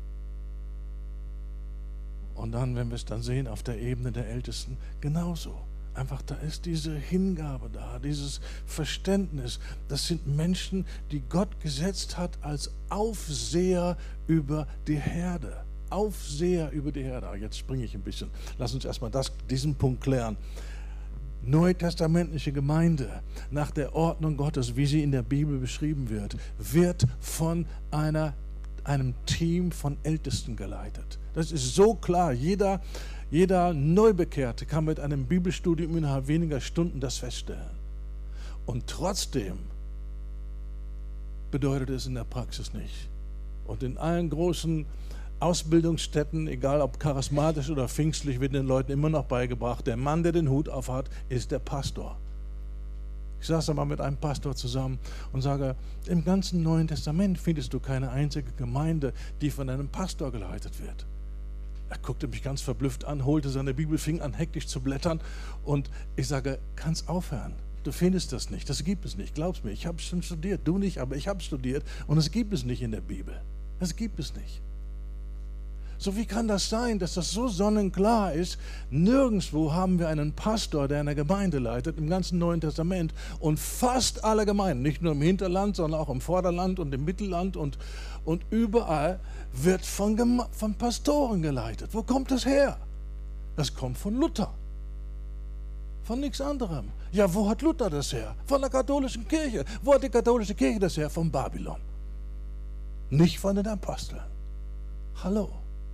Und dann, wenn wir es dann sehen, auf der Ebene der Ältesten, genauso. Einfach, da ist diese Hingabe da, dieses Verständnis. Das sind Menschen, die Gott gesetzt hat als Aufseher über die Herde. Aufseher über die Herde. Jetzt springe ich ein bisschen. Lass uns erstmal diesen Punkt klären. Neutestamentliche Gemeinde nach der Ordnung Gottes, wie sie in der Bibel beschrieben wird von einem Team von Ältesten geleitet. Das ist so klar. Jeder Neubekehrte kann mit einem Bibelstudium innerhalb weniger Stunden das feststellen. Und trotzdem bedeutet es in der Praxis nicht. Und in allen großen Ausbildungsstätten, egal ob charismatisch oder pfingstlich, wird den Leuten immer noch beigebracht, der Mann, der den Hut aufhat, ist der Pastor. Ich saß da mal mit einem Pastor zusammen und sage, im ganzen Neuen Testament findest du keine einzige Gemeinde, die von einem Pastor geleitet wird. Er guckte mich ganz verblüfft an, holte seine Bibel, fing an hektisch zu blättern und ich sage, kannst aufhören. Du findest das nicht, das gibt es nicht, glaub's mir, ich habe es schon studiert, du nicht, aber ich habe studiert und es gibt es nicht in der Bibel. Das gibt es nicht. So, wie kann das sein, dass das so sonnenklar ist? Nirgendwo haben wir einen Pastor, der eine Gemeinde leitet, im ganzen Neuen Testament. Und fast alle Gemeinden, nicht nur im Hinterland, sondern auch im Vorderland und im Mittelland und überall, wird von Pastoren geleitet. Wo kommt das her? Das kommt von Luther. Von nichts anderem. Ja, wo hat Luther das her? Von der katholischen Kirche. Wo hat die katholische Kirche das her? Von Babylon. Nicht von den Aposteln. Hallo.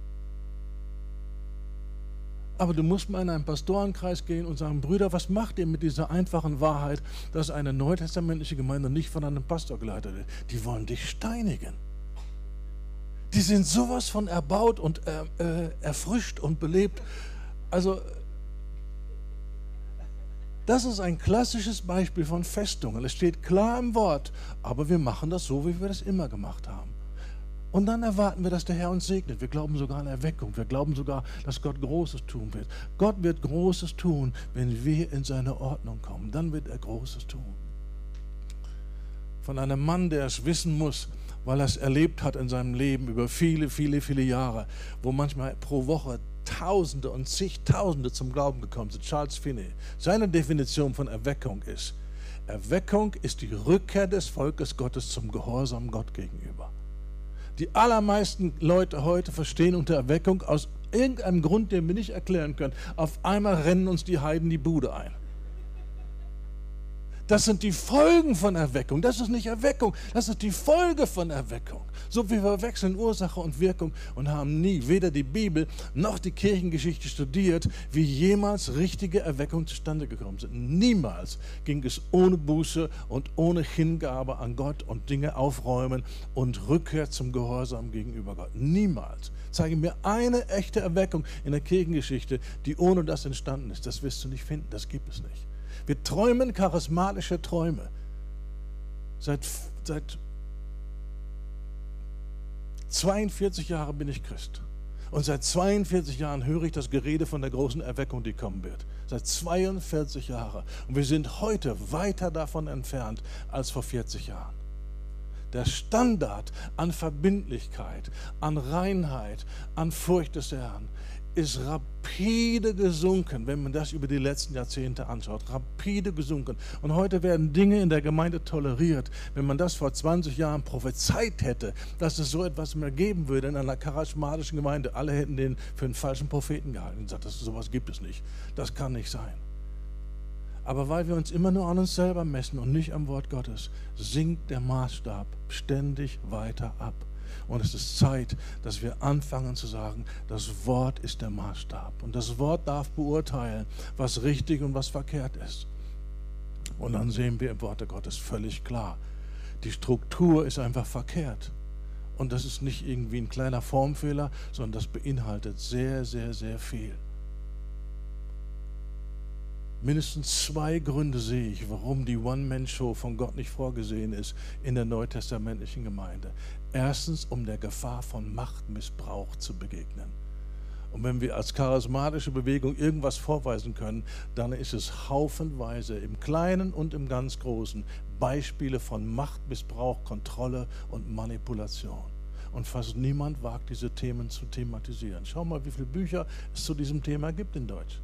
Aber du musst mal in einen Pastorenkreis gehen und sagen, Brüder, was macht ihr mit dieser einfachen Wahrheit, dass eine neutestamentliche Gemeinde nicht von einem Pastor geleitet wird? Die wollen dich steinigen. Die sind sowas von erbaut und erfrischt und belebt. Also, das ist ein klassisches Beispiel von Festungen. Es steht klar im Wort, aber wir machen das so, wie wir das immer gemacht haben. Und dann erwarten wir, dass der Herr uns segnet. Wir glauben sogar an Erweckung. Wir glauben sogar, dass Gott Großes tun wird. Gott wird Großes tun, wenn wir in seine Ordnung kommen. Dann wird er Großes tun. Von einem Mann, der es wissen muss, weil er es erlebt hat in seinem Leben über viele, viele, viele Jahre, wo manchmal pro Woche Tausende und zigtausende zum Glauben gekommen sind. Charles Finney. Seine Definition von Erweckung ist die Rückkehr des Volkes Gottes zum Gehorsam Gott gegenüber. Die allermeisten Leute heute verstehen unter Erweckung aus irgendeinem Grund, den wir nicht erklären können. Auf einmal rennen uns die Heiden die Bude ein. Das sind die Folgen von Erweckung. Das ist nicht Erweckung, das ist die Folge von Erweckung. So wie wir wechseln Ursache und Wirkung und haben nie weder die Bibel noch die Kirchengeschichte studiert, wie jemals richtige Erweckung zustande gekommen sind. Niemals ging es ohne Buße und ohne Hingabe an Gott und Dinge aufräumen und Rückkehr zum Gehorsam gegenüber Gott. Niemals. Zeige mir eine echte Erweckung in der Kirchengeschichte, die ohne das entstanden ist. Das wirst du nicht finden, das gibt es nicht. Wir träumen charismatische Träume. Seit 42 Jahren bin ich Christ. Und seit 42 Jahren höre ich das Gerede von der großen Erweckung, die kommen wird. Seit 42 Jahren. Und wir sind heute weiter davon entfernt als vor 40 Jahren. Der Standard an Verbindlichkeit, an Reinheit, an Furcht des Herrn ist rapide gesunken, wenn man das über die letzten Jahrzehnte anschaut. Rapide gesunken. Und heute werden Dinge in der Gemeinde toleriert. Wenn man das vor 20 Jahren prophezeit hätte, dass es so etwas mehr geben würde in einer charismatischen Gemeinde, alle hätten den für einen falschen Propheten gehalten und gesagt, sowas gibt es nicht. Das kann nicht sein. Aber weil wir uns immer nur an uns selber messen und nicht am Wort Gottes, sinkt der Maßstab ständig weiter ab. Und es ist Zeit, dass wir anfangen zu sagen, das Wort ist der Maßstab. Und das Wort darf beurteilen, was richtig und was verkehrt ist. Und dann sehen wir im Worte Gottes völlig klar, die Struktur ist einfach verkehrt. Und das ist nicht irgendwie ein kleiner Formfehler, sondern das beinhaltet sehr, sehr, sehr viel. Mindestens 2 Gründe sehe ich, warum die One-Man-Show von Gott nicht vorgesehen ist in der neutestamentlichen Gemeinde. Erstens, um der Gefahr von Machtmissbrauch zu begegnen. Und wenn wir als charismatische Bewegung irgendwas vorweisen können, dann ist es haufenweise im Kleinen und im ganz Großen Beispiele von Machtmissbrauch, Kontrolle und Manipulation. Und fast niemand wagt, diese Themen zu thematisieren. Schau mal, wie viele Bücher es zu diesem Thema gibt in Deutsch.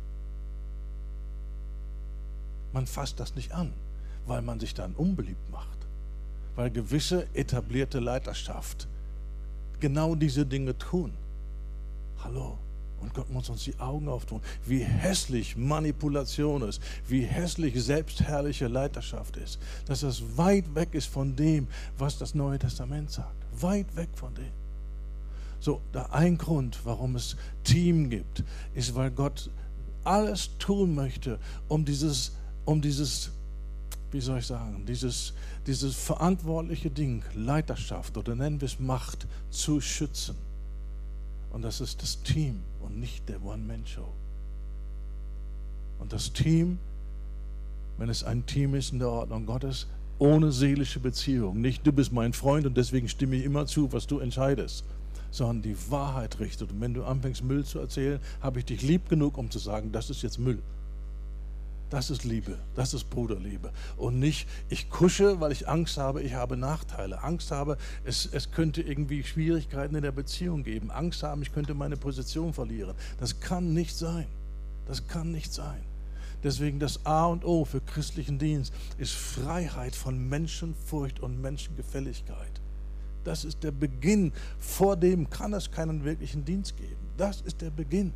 Man fasst das nicht an, weil man sich dann unbeliebt macht. Weil gewisse etablierte Leiterschaft genau diese Dinge tun. Hallo, und Gott muss uns die Augen auftun, wie hässlich Manipulation ist, wie hässlich selbstherrliche Leiterschaft ist, dass das weit weg ist von dem, was das Neue Testament sagt. Weit weg von dem. So, ein Grund, warum es Team gibt, ist, weil Gott alles tun möchte, um dieses, wie soll ich sagen, dieses verantwortliche Ding, Leiterschaft oder nennen wir es Macht, zu schützen. Und das ist das Team und nicht der One-Man-Show. Und das Team, wenn es ein Team ist in der Ordnung Gottes, ohne seelische Beziehung, nicht du bist mein Freund und deswegen stimme ich immer zu, was du entscheidest, sondern die Wahrheit richtet. Und wenn du anfängst Müll zu erzählen, habe ich dich lieb genug, um zu sagen, das ist jetzt Müll. Das ist Liebe, das ist Bruderliebe. Und nicht, ich kusche, weil ich Angst habe, ich habe Nachteile. Angst habe, es könnte irgendwie Schwierigkeiten in der Beziehung geben. Angst haben, ich könnte meine Position verlieren. Das kann nicht sein. Das kann nicht sein. Deswegen das A und O für christlichen Dienst ist Freiheit von Menschenfurcht und Menschengefälligkeit. Das ist der Beginn. Vor dem kann es keinen wirklichen Dienst geben. Das ist der Beginn.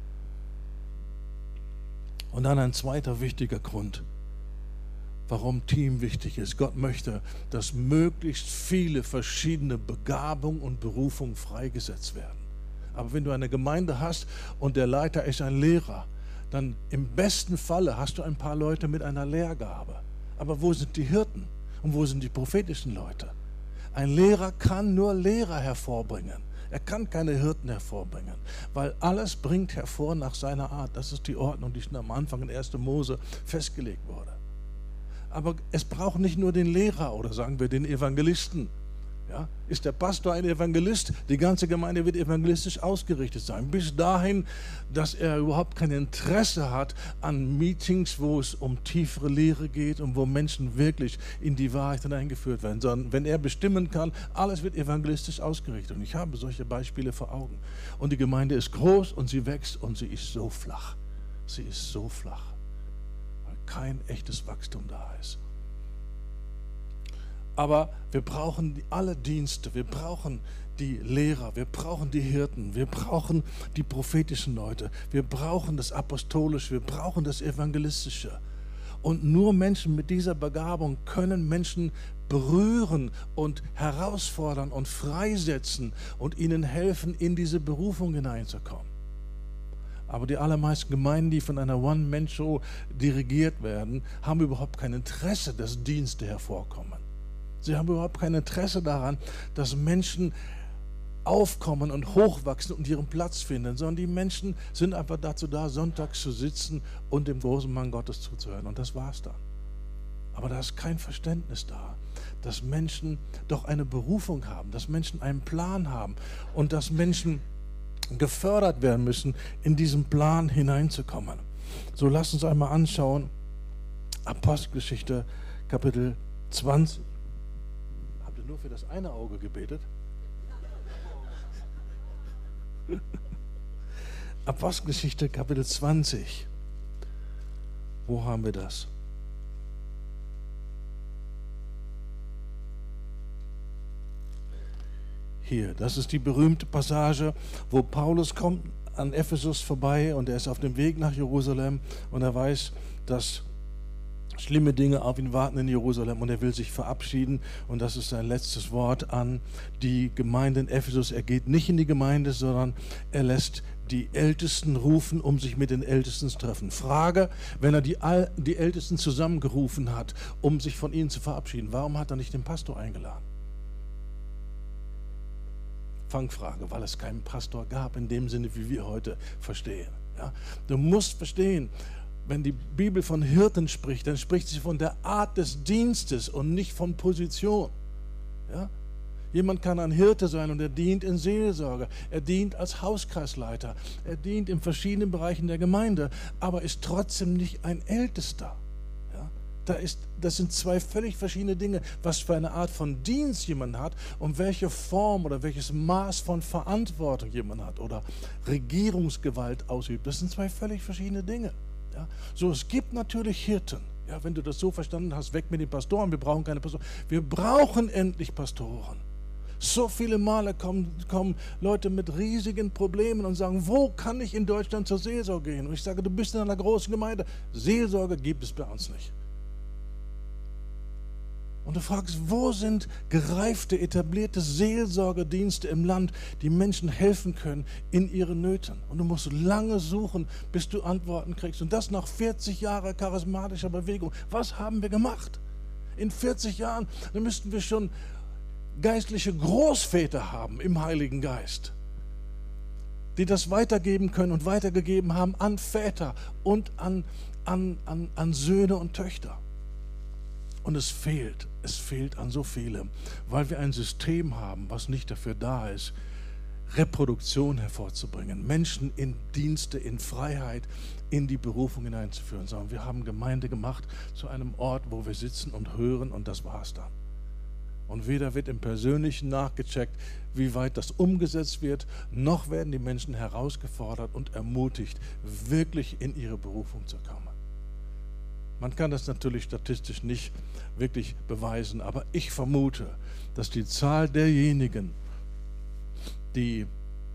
Und dann ein zweiter wichtiger Grund, warum Team wichtig ist. Gott möchte, dass möglichst viele verschiedene Begabungen und Berufungen freigesetzt werden. Aber wenn du eine Gemeinde hast und der Leiter ist ein Lehrer, dann im besten Falle hast du ein paar Leute mit einer Lehrgabe. Aber wo sind die Hirten und wo sind die prophetischen Leute? Ein Lehrer kann nur Lehrer hervorbringen. Er kann keine Hirten hervorbringen, weil alles bringt hervor nach seiner Art. Das ist die Ordnung, die schon am Anfang in 1. Mose festgelegt wurde. Aber es braucht nicht nur den Lehrer oder sagen wir den Evangelisten. Ja? Ist der Pastor ein Evangelist? Die ganze Gemeinde wird evangelistisch ausgerichtet sein. Bis dahin, dass er überhaupt kein Interesse hat an Meetings, wo es um tiefere Lehre geht und wo Menschen wirklich in die Wahrheit hineingeführt werden. Sondern wenn er bestimmen kann, alles wird evangelistisch ausgerichtet. Und ich habe solche Beispiele vor Augen. Und die Gemeinde ist groß und sie wächst und sie ist so flach. Sie ist so flach, weil kein echtes Wachstum da ist. Aber wir brauchen alle Dienste, wir brauchen die Lehrer, wir brauchen die Hirten, wir brauchen die prophetischen Leute, wir brauchen das Apostolische, wir brauchen das Evangelistische. Und nur Menschen mit dieser Begabung können Menschen berühren und herausfordern und freisetzen und ihnen helfen, in diese Berufung hineinzukommen. Aber die allermeisten Gemeinden, die von einer One-Man-Show dirigiert werden, haben überhaupt kein Interesse, dass Dienste hervorkommen. Sie haben überhaupt kein Interesse daran, dass Menschen aufkommen und hochwachsen und ihren Platz finden, sondern die Menschen sind einfach dazu da, sonntags zu sitzen und dem großen Mann Gottes zuzuhören. Und das war's dann. Aber da ist kein Verständnis da, dass Menschen doch eine Berufung haben, dass Menschen einen Plan haben und dass Menschen gefördert werden müssen, in diesen Plan hineinzukommen. So lasst uns einmal anschauen, Apostelgeschichte, Kapitel 20. Habt ihr nur für das eine Auge gebetet? Apostelgeschichte, Kapitel 20. Wo haben wir das? Hier, das ist die berühmte Passage, wo Paulus kommt an Ephesus vorbei und er ist auf dem Weg nach Jerusalem und er weiß, dass schlimme Dinge auf ihn warten in Jerusalem und er will sich verabschieden und das ist sein letztes Wort an die Gemeinde in Ephesus. Er geht nicht in die Gemeinde, sondern er lässt die Ältesten rufen, um sich mit den Ältesten zu treffen. Frage, wenn er die Ältesten zusammengerufen hat, um sich von ihnen zu verabschieden, warum hat er nicht den Pastor eingeladen? Fangfrage, weil es keinen Pastor gab, in dem Sinne, wie wir heute verstehen. Ja? Du musst verstehen, wenn die Bibel von Hirten spricht, dann spricht sie von der Art des Dienstes und nicht von Position. Ja? Jemand kann ein Hirte sein und er dient in Seelsorge, er dient als Hauskreisleiter, er dient in verschiedenen Bereichen der Gemeinde, aber ist trotzdem nicht ein Ältester. Das sind zwei völlig verschiedene Dinge, was für eine Art von Dienst jemand hat und welche Form oder welches Maß von Verantwortung jemand hat oder Regierungsgewalt ausübt. Das sind zwei völlig verschiedene Dinge. Ja? So, es gibt natürlich Hirten. Ja, wenn du das so verstanden hast, weg mit den Pastoren, wir brauchen keine Pastoren. Wir brauchen endlich Pastoren. So viele Male kommen Leute mit riesigen Problemen und sagen, wo kann ich in Deutschland zur Seelsorge gehen? Und ich sage, du bist in einer großen Gemeinde. Seelsorge gibt es bei uns nicht. Und du fragst, wo sind gereifte, etablierte Seelsorgedienste im Land, die Menschen helfen können in ihren Nöten? Und du musst lange suchen, bis du Antworten kriegst. Und das nach 40 Jahren charismatischer Bewegung. Was haben wir gemacht? In 40 Jahren, da müssten wir schon geistliche Großväter haben im Heiligen Geist, die das weitergeben können und weitergegeben haben an Väter und an Söhne und Töchter. Und es fehlt an so vielem, weil wir ein System haben, was nicht dafür da ist, Reproduktion hervorzubringen, Menschen in Dienste, in Freiheit, in die Berufung hineinzuführen, sondern wir haben Gemeinde gemacht zu einem Ort, wo wir sitzen und hören und das war's dann. Und weder wird im Persönlichen nachgecheckt, wie weit das umgesetzt wird, noch werden die Menschen herausgefordert und ermutigt, wirklich in ihre Berufung zu kommen. Man kann das natürlich statistisch nicht wirklich beweisen, aber ich vermute, dass die Zahl derjenigen, die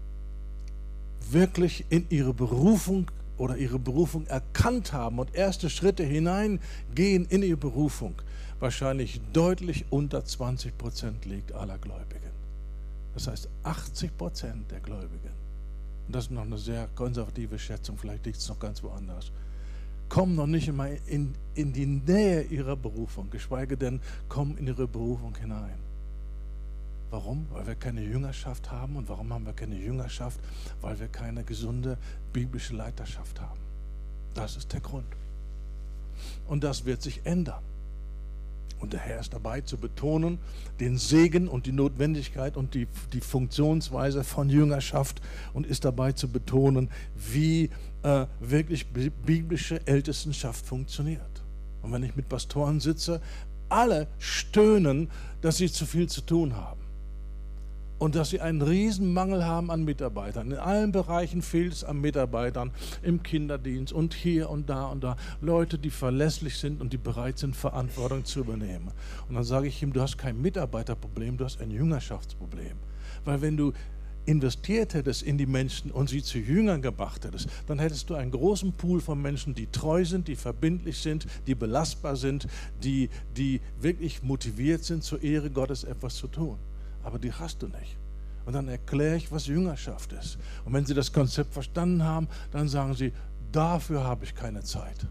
wirklich in ihre Berufung oder ihre Berufung erkannt haben und erste Schritte hineingehen in ihre Berufung, wahrscheinlich deutlich unter 20% liegt aller Gläubigen. Das heißt 80% der Gläubigen, und das ist noch eine sehr konservative Schätzung, vielleicht liegt es noch ganz woanders, kommen noch nicht einmal in die Nähe ihrer Berufung, geschweige denn kommen in ihre Berufung hinein. Warum? Weil wir keine Jüngerschaft haben. Und warum haben wir keine Jüngerschaft? Weil wir keine gesunde biblische Leiterschaft haben. Das ist der Grund. Und das wird sich ändern. Und der Herr ist dabei zu betonen, den Segen und die Notwendigkeit und die Funktionsweise von Jüngerschaft und ist dabei zu betonen, wie wirklich biblische Ältestenschaft funktioniert. Und wenn ich mit Pastoren sitze, alle stöhnen, dass sie zu viel zu tun haben. Und dass sie einen riesen Mangel haben an Mitarbeitern. In allen Bereichen fehlt es an Mitarbeitern, im Kinderdienst und hier und da und da. Leute, die verlässlich sind und die bereit sind, Verantwortung zu übernehmen. Und dann sage ich ihm, du hast kein Mitarbeiterproblem, du hast ein Jüngerschaftsproblem. Weil wenn du investiert hättest in die Menschen und sie zu Jüngern gemacht hättest, dann hättest du einen großen Pool von Menschen, die treu sind, die verbindlich sind, die belastbar sind, die wirklich motiviert sind, zur Ehre Gottes etwas zu tun. Aber die hast du nicht. Und dann erkläre ich, was Jüngerschaft ist. Und wenn sie das Konzept verstanden haben, dann sagen sie, dafür habe ich keine Zeit.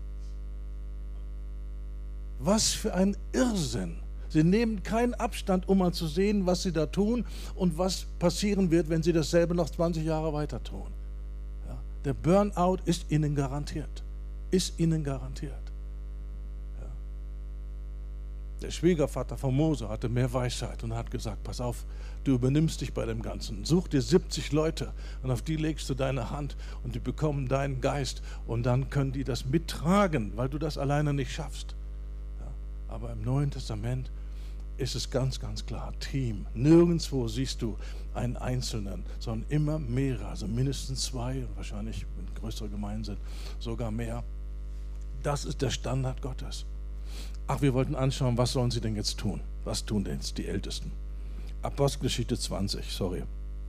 Was für ein Irrsinn. Sie nehmen keinen Abstand, um mal zu sehen, was sie da tun und was passieren wird, wenn sie dasselbe noch 20 Jahre weiter tun. Ja, der Burnout ist ihnen garantiert. Ist ihnen garantiert. Ja. Der Schwiegervater von Mose hatte mehr Weisheit und hat gesagt, pass auf, du übernimmst dich bei dem Ganzen. Such dir 70 Leute und auf die legst du deine Hand und die bekommen deinen Geist und dann können die das mittragen, weil du das alleine nicht schaffst. Ja, aber im Neuen Testament ist es ganz, ganz klar, Team. Nirgendwo siehst du einen Einzelnen, sondern immer mehrere, also mindestens 2 und wahrscheinlich, wenn größere Gemeinden sind, sogar mehr. Das ist der Standard Gottes. Ach, wir wollten anschauen, was sollen sie denn jetzt tun? Was tun denn jetzt die Ältesten? Apostelgeschichte 20, sorry.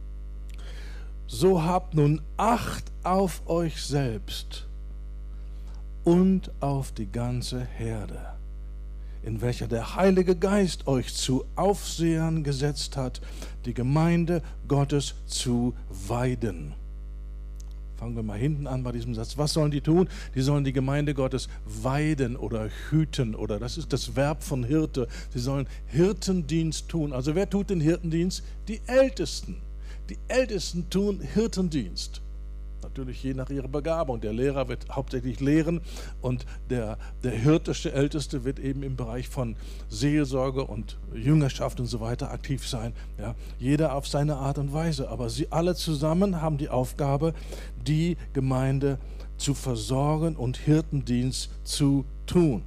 So habt nun Acht auf euch selbst und auf die ganze Herde, in welcher der Heilige Geist euch zu Aufsehern gesetzt hat, die Gemeinde Gottes zu weiden. Fangen wir mal hinten an bei diesem Satz. Was sollen die tun? Die sollen die Gemeinde Gottes weiden oder hüten, oder das ist das Verb von Hirte. Sie sollen Hirtendienst tun. Also wer tut den Hirtendienst? Die Ältesten. Die Ältesten tun Hirtendienst. Natürlich je nach ihrer Begabung. Der Lehrer wird hauptsächlich lehren und der hirtische Älteste wird eben im Bereich von Seelsorge und Jüngerschaft und so weiter aktiv sein. Ja, jeder auf seine Art und Weise. Aber sie alle zusammen haben die Aufgabe, die Gemeinde zu versorgen und Hirtendienst zu tun.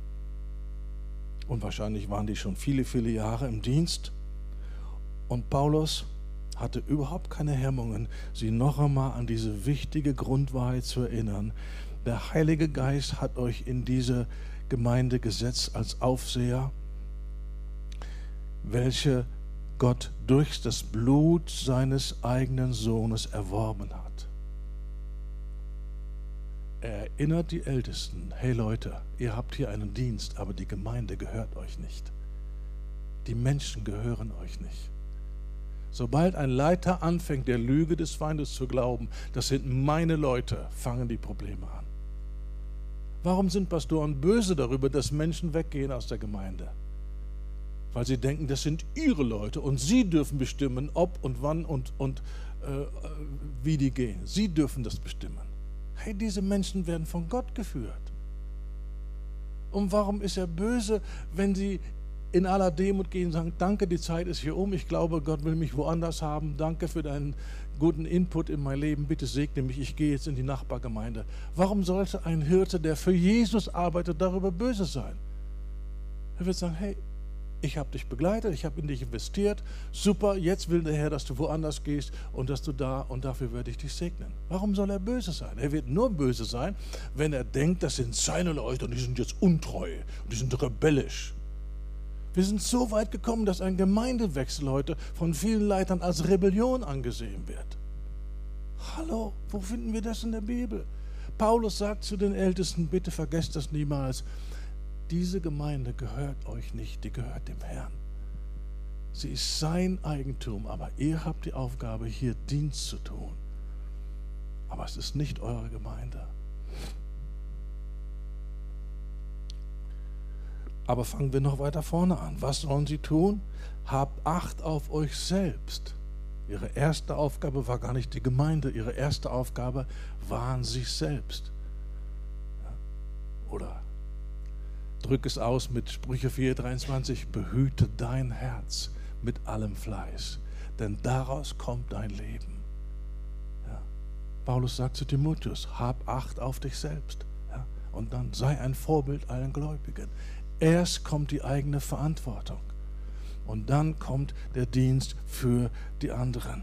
Und wahrscheinlich waren die schon viele, viele Jahre im Dienst. Und Paulus hatte überhaupt keine Hemmungen, sie noch einmal an diese wichtige Grundwahrheit zu erinnern. Der Heilige Geist hat euch in diese Gemeinde gesetzt als Aufseher, welche Gott durch das Blut seines eigenen Sohnes erworben hat. Er erinnert die Ältesten, hey Leute, ihr habt hier einen Dienst, aber die Gemeinde gehört euch nicht. Die Menschen gehören euch nicht. Sobald ein Leiter anfängt, der Lüge des Feindes zu glauben, das sind meine Leute, fangen die Probleme an. Warum sind Pastoren böse darüber, dass Menschen weggehen aus der Gemeinde? Weil sie denken, das sind ihre Leute und sie dürfen bestimmen, ob und wann und wie die gehen. Sie dürfen das bestimmen. Hey, diese Menschen werden von Gott geführt. Und warum ist er böse, wenn sie in aller Demut gehen und sagen, danke, die Zeit ist hier um, ich glaube, Gott will mich woanders haben, danke für deinen guten Input in mein Leben, bitte segne mich, ich gehe jetzt in die Nachbargemeinde. Warum sollte ein Hirte, der für Jesus arbeitet, darüber böse sein? Er wird sagen, hey, ich habe dich begleitet, ich habe in dich investiert, super, jetzt will der Herr, dass du woanders gehst und dass du da und dafür werde ich dich segnen. Warum soll er böse sein? Er wird nur böse sein, wenn er denkt, das sind seine Leute und die sind jetzt untreu und die sind rebellisch. Wir sind so weit gekommen, dass ein Gemeindewechsel heute von vielen Leitern als Rebellion angesehen wird. Hallo, wo finden wir das in der Bibel? Paulus sagt zu den Ältesten, bitte vergesst das niemals, diese Gemeinde gehört euch nicht, die gehört dem Herrn. Sie ist sein Eigentum, aber ihr habt die Aufgabe, hier Dienst zu tun. Aber es ist nicht eure Gemeinde. Aber fangen wir noch weiter vorne an. Was sollen sie tun? Habt Acht auf euch selbst. Ihre erste Aufgabe war gar nicht die Gemeinde, ihre erste Aufgabe waren sich selbst. Oder drück es aus mit Sprüche 4,23, behüte dein Herz mit allem Fleiß, denn daraus kommt dein Leben. Ja. Paulus sagt zu Timotheus, hab Acht auf dich selbst. Ja. Und dann sei ein Vorbild allen Gläubigen. Erst kommt die eigene Verantwortung und dann kommt der Dienst für die anderen.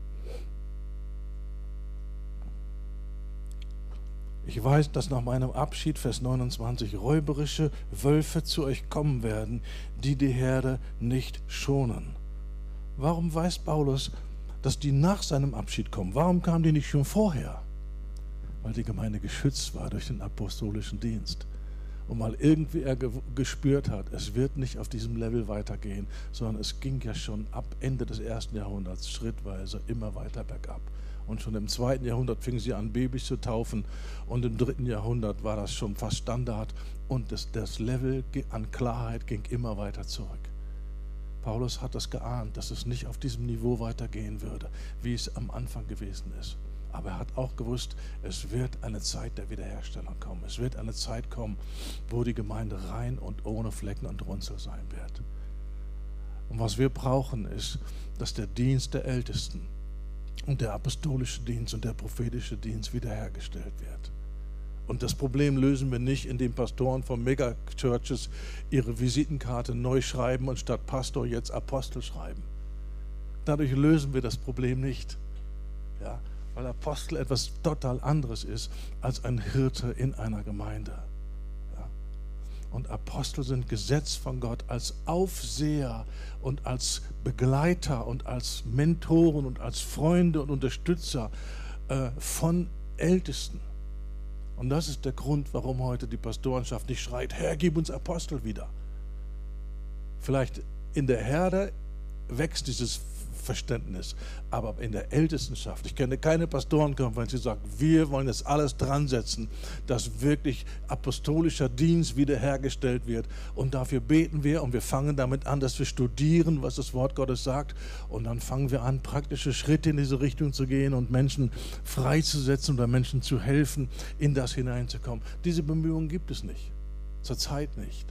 Ich weiß, dass nach meinem Abschied, Vers 29, räuberische Wölfe zu euch kommen werden, die die Herde nicht schonen. Warum weiß Paulus, dass die nach seinem Abschied kommen? Warum kamen die nicht schon vorher? Weil die Gemeinde geschützt war durch den apostolischen Dienst. Und weil irgendwie er gespürt hat, es wird nicht auf diesem Level weitergehen, sondern es ging ja schon ab Ende des 1. Jahrhunderts schrittweise immer weiter bergab. Und schon im 2. Jahrhundert fingen sie an, Babys zu taufen und im 3. Jahrhundert war das schon fast Standard und das Level an Klarheit ging immer weiter zurück. Paulus hat das geahnt, dass es nicht auf diesem Niveau weitergehen würde, wie es am Anfang gewesen ist. Aber er hat auch gewusst, es wird eine Zeit der Wiederherstellung kommen. Es wird eine Zeit kommen, wo die Gemeinde rein und ohne Flecken und Runzel sein wird. Und was wir brauchen ist, dass der Dienst der Ältesten und der apostolische Dienst und der prophetische Dienst wiederhergestellt wird. Und das Problem lösen wir nicht, indem Pastoren von Megachurches ihre Visitenkarte neu schreiben und statt Pastor jetzt Apostel schreiben. Dadurch lösen wir das Problem nicht. Ja, weil Apostel etwas total anderes ist als ein Hirte in einer Gemeinde. Ja. Und Apostel sind gesetzt von Gott als Aufseher und als Begleiter und als Mentoren und als Freunde und Unterstützer von Ältesten. Und das ist der Grund, warum heute die Pastorenschaft nicht schreit, Herr, gib uns Apostel wieder. Vielleicht in der Herde wächst dieses Verständnis, aber in der Ältestenschaft, ich kenne keine Pastorenkonferenz, die sagt, wir wollen jetzt alles dran setzen, dass wirklich apostolischer Dienst wiederhergestellt wird, und dafür beten wir und wir fangen damit an, dass wir studieren, was das Wort Gottes sagt, und dann fangen wir an, praktische Schritte in diese Richtung zu gehen und Menschen freizusetzen oder Menschen zu helfen, in das hineinzukommen. Diese Bemühungen gibt es nicht, zurzeit nicht.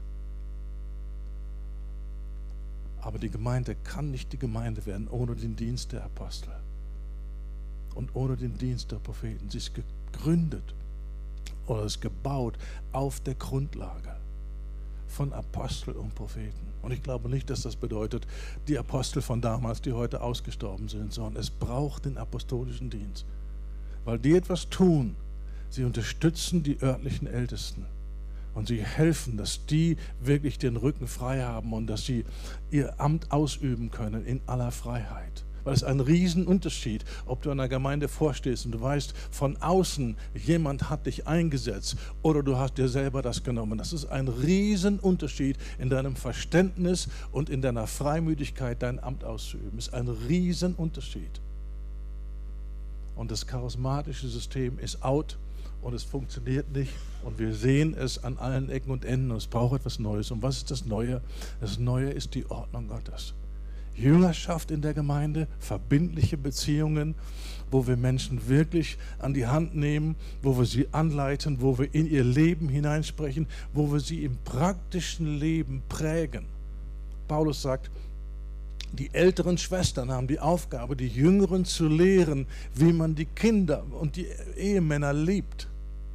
Aber die Gemeinde kann nicht die Gemeinde werden ohne den Dienst der Apostel und ohne den Dienst der Propheten. Sie ist gegründet oder ist gebaut auf der Grundlage von Apostel und Propheten. Und ich glaube nicht, dass das bedeutet, die Apostel von damals, die heute ausgestorben sind, sondern es braucht den apostolischen Dienst, weil die etwas tun. Sie unterstützen die örtlichen Ältesten. Und sie helfen, dass die wirklich den Rücken frei haben und dass sie ihr Amt ausüben können in aller Freiheit. Weil es ein Riesenunterschied, ob du einer Gemeinde vorstehst und du weißt, von außen, jemand hat dich eingesetzt oder du hast dir selber das genommen. Das ist ein Riesenunterschied in deinem Verständnis und in deiner Freimütigkeit, dein Amt auszuüben. Das ist ein Riesenunterschied. Und das charismatische System ist out. Und es funktioniert nicht und wir sehen es an allen Ecken und Enden und es braucht etwas Neues. Und was ist das Neue? Das Neue ist die Ordnung Gottes. Jüngerschaft in der Gemeinde, verbindliche Beziehungen, wo wir Menschen wirklich an die Hand nehmen, wo wir sie anleiten, wo wir in ihr Leben hineinsprechen, wo wir sie im praktischen Leben prägen. Paulus sagt, die älteren Schwestern haben die Aufgabe, die Jüngeren zu lehren, wie man die Kinder und die Ehemänner liebt.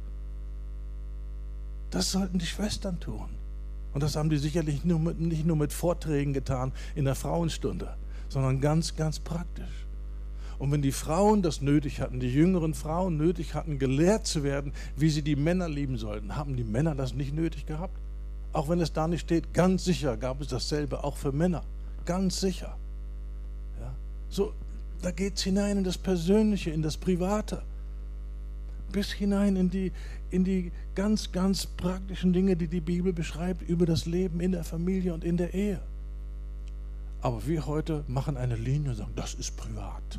Das sollten die Schwestern tun. Und das haben die sicherlich nicht nur mit Vorträgen getan in der Frauenstunde, sondern ganz, ganz praktisch. Und wenn die Frauen das nötig hatten, die jüngeren Frauen nötig hatten, gelehrt zu werden, wie sie die Männer lieben sollten, haben die Männer das nicht nötig gehabt? Auch wenn es da nicht steht, ganz sicher gab es dasselbe auch für Männer. Ganz sicher. Ja? So, da geht es hinein in das Persönliche, in das Private. Bis hinein in die ganz, ganz praktischen Dinge, die die Bibel beschreibt über das Leben in der Familie und in der Ehe. Aber wir heute machen eine Linie und sagen, das ist privat.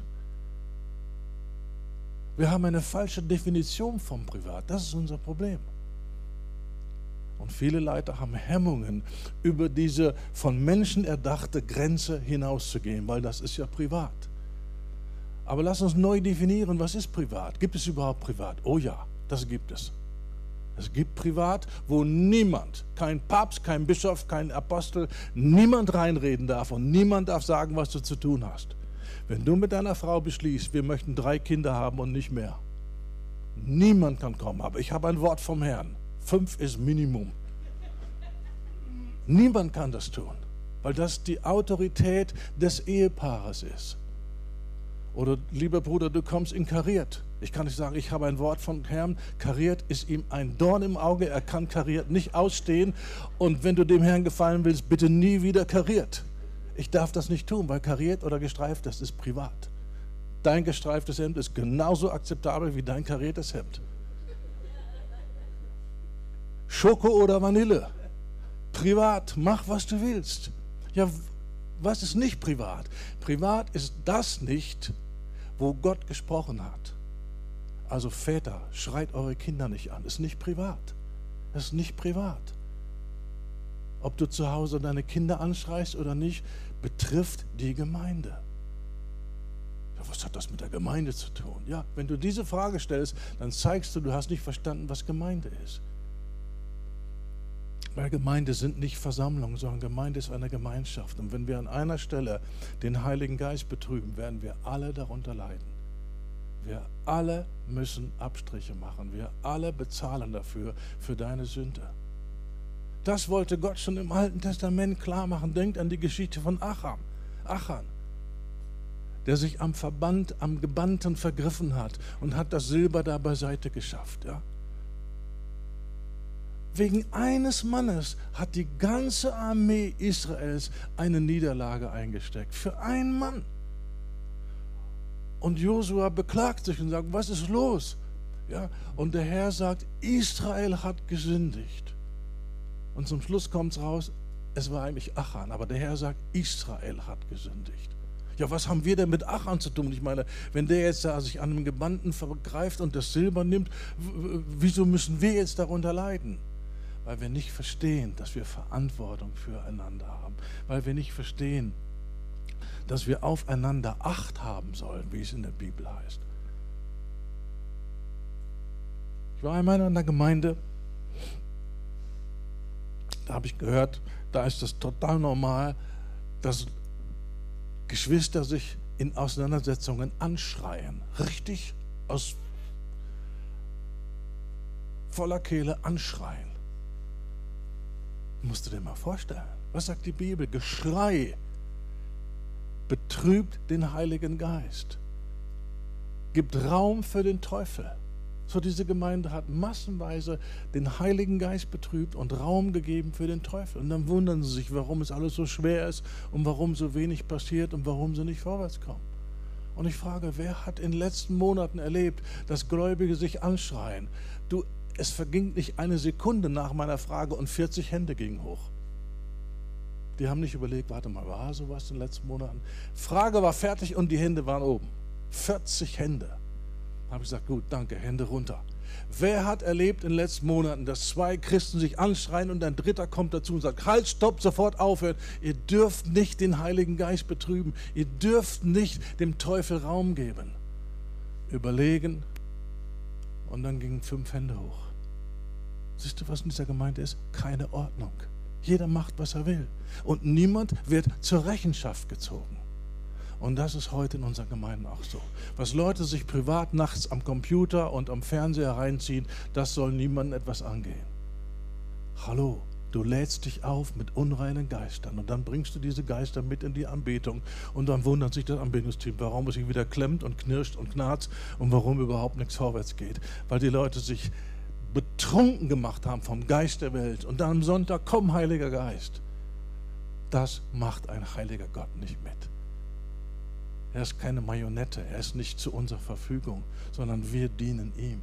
Wir haben eine falsche Definition vom Privat. Das ist unser Problem. Und viele Leiter haben Hemmungen, über diese von Menschen erdachte Grenze hinauszugehen, weil das ist ja privat. Aber lass uns neu definieren, was ist privat? Gibt es überhaupt privat? Oh ja, das gibt es. Es gibt privat, wo niemand, kein Papst, kein Bischof, kein Apostel, niemand reinreden darf und niemand darf sagen, was du zu tun hast. Wenn du mit deiner Frau beschließt, wir möchten 3 Kinder haben und nicht mehr, niemand kann kommen, aber ich habe ein Wort vom Herrn. 5 ist Minimum. Niemand kann das tun, weil das die Autorität des Ehepaares ist. Oder, lieber Bruder, du kommst in kariert. Ich kann nicht sagen, ich habe ein Wort von Herrn. Kariert ist ihm ein Dorn im Auge. Er kann kariert nicht ausstehen. Und wenn du dem Herrn gefallen willst, bitte nie wieder kariert. Ich darf das nicht tun, weil kariert oder gestreift, das ist privat. Dein gestreiftes Hemd ist genauso akzeptabel wie dein kariertes Hemd. Schoko oder Vanille. Privat, mach was du willst. Ja, was ist nicht privat? Privat ist das nicht, wo Gott gesprochen hat. Also Väter, schreit eure Kinder nicht an. Das ist nicht privat. Das ist nicht privat. Ob du zu Hause deine Kinder anschreist oder nicht, betrifft die Gemeinde. Ja, was was hat das mit der Gemeinde zu tun? Ja, wenn du diese Frage stellst, dann zeigst du, du hast nicht verstanden, was Gemeinde ist. Weil Gemeinde sind nicht Versammlungen, sondern Gemeinde ist eine Gemeinschaft. Und wenn wir an einer Stelle den Heiligen Geist betrüben, werden wir alle darunter leiden. Wir alle müssen Abstriche machen. Wir alle bezahlen dafür, für deine Sünde. Das wollte Gott schon im Alten Testament klar machen. Denkt an die Geschichte von Achan, der sich am Gebannten vergriffen hat und hat das Silber da beiseite geschafft. Ja? Wegen eines Mannes hat die ganze Armee Israels eine Niederlage eingesteckt. Für einen Mann. Und Josua beklagt sich und sagt, was ist los? Ja? Und der Herr sagt, Israel hat gesündigt. Und zum Schluss kommt es raus, es war eigentlich Achan, aber der Herr sagt, Israel hat gesündigt. Ja, was haben wir denn mit Achan zu tun? Ich meine, wenn der jetzt da sich an einem Gebannten vergreift und das Silber nimmt, wieso müssen wir jetzt darunter leiden? Weil wir nicht verstehen, dass wir Verantwortung füreinander haben. Weil wir nicht verstehen, dass wir aufeinander Acht haben sollen, wie es in der Bibel heißt. Ich war einmal in einer Gemeinde, da habe ich gehört, da ist das total normal, dass Geschwister sich in Auseinandersetzungen anschreien. Richtig aus voller Kehle anschreien. Musst du dir mal vorstellen. Was sagt die Bibel? Geschrei betrübt den Heiligen Geist. Gibt Raum für den Teufel. So, diese Gemeinde hat massenweise den Heiligen Geist betrübt und Raum gegeben für den Teufel. Und dann wundern sie sich, warum es alles so schwer ist und warum so wenig passiert und warum sie nicht vorwärts kommen. Und ich frage, wer hat in den letzten Monaten erlebt, dass Gläubige sich anschreien? Es verging nicht eine Sekunde nach meiner Frage und 40 Hände gingen hoch. Die haben nicht überlegt, warte mal, war sowas in den letzten Monaten? Frage war fertig und die Hände waren oben. 40 Hände. Da habe ich gesagt, gut, danke, Hände runter. Wer hat erlebt in den letzten Monaten, dass zwei Christen sich anschreien und ein dritter kommt dazu und sagt, halt, stopp, sofort aufhören. Ihr dürft nicht den Heiligen Geist betrüben. Ihr dürft nicht dem Teufel Raum geben. Überlegen. Und dann gingen 5 Hände hoch. Siehst du, was in dieser Gemeinde ist? Keine Ordnung. Jeder macht, was er will. Und niemand wird zur Rechenschaft gezogen. Und das ist heute in unseren Gemeinden auch so. Was Leute sich privat nachts am Computer und am Fernseher reinziehen, das soll niemandem etwas angehen. Hallo, du lädst dich auf mit unreinen Geistern und dann bringst du diese Geister mit in die Anbetung und dann wundert sich das Anbetungsteam, warum es sich wieder klemmt und knirscht und knarzt und warum überhaupt nichts vorwärts geht. Weil die Leute sich betrunken gemacht haben vom Geist der Welt und dann am Sonntag, komm, Heiliger Geist. Das macht ein heiliger Gott nicht mit. Er ist keine Marionette, er ist nicht zu unserer Verfügung, sondern wir dienen ihm.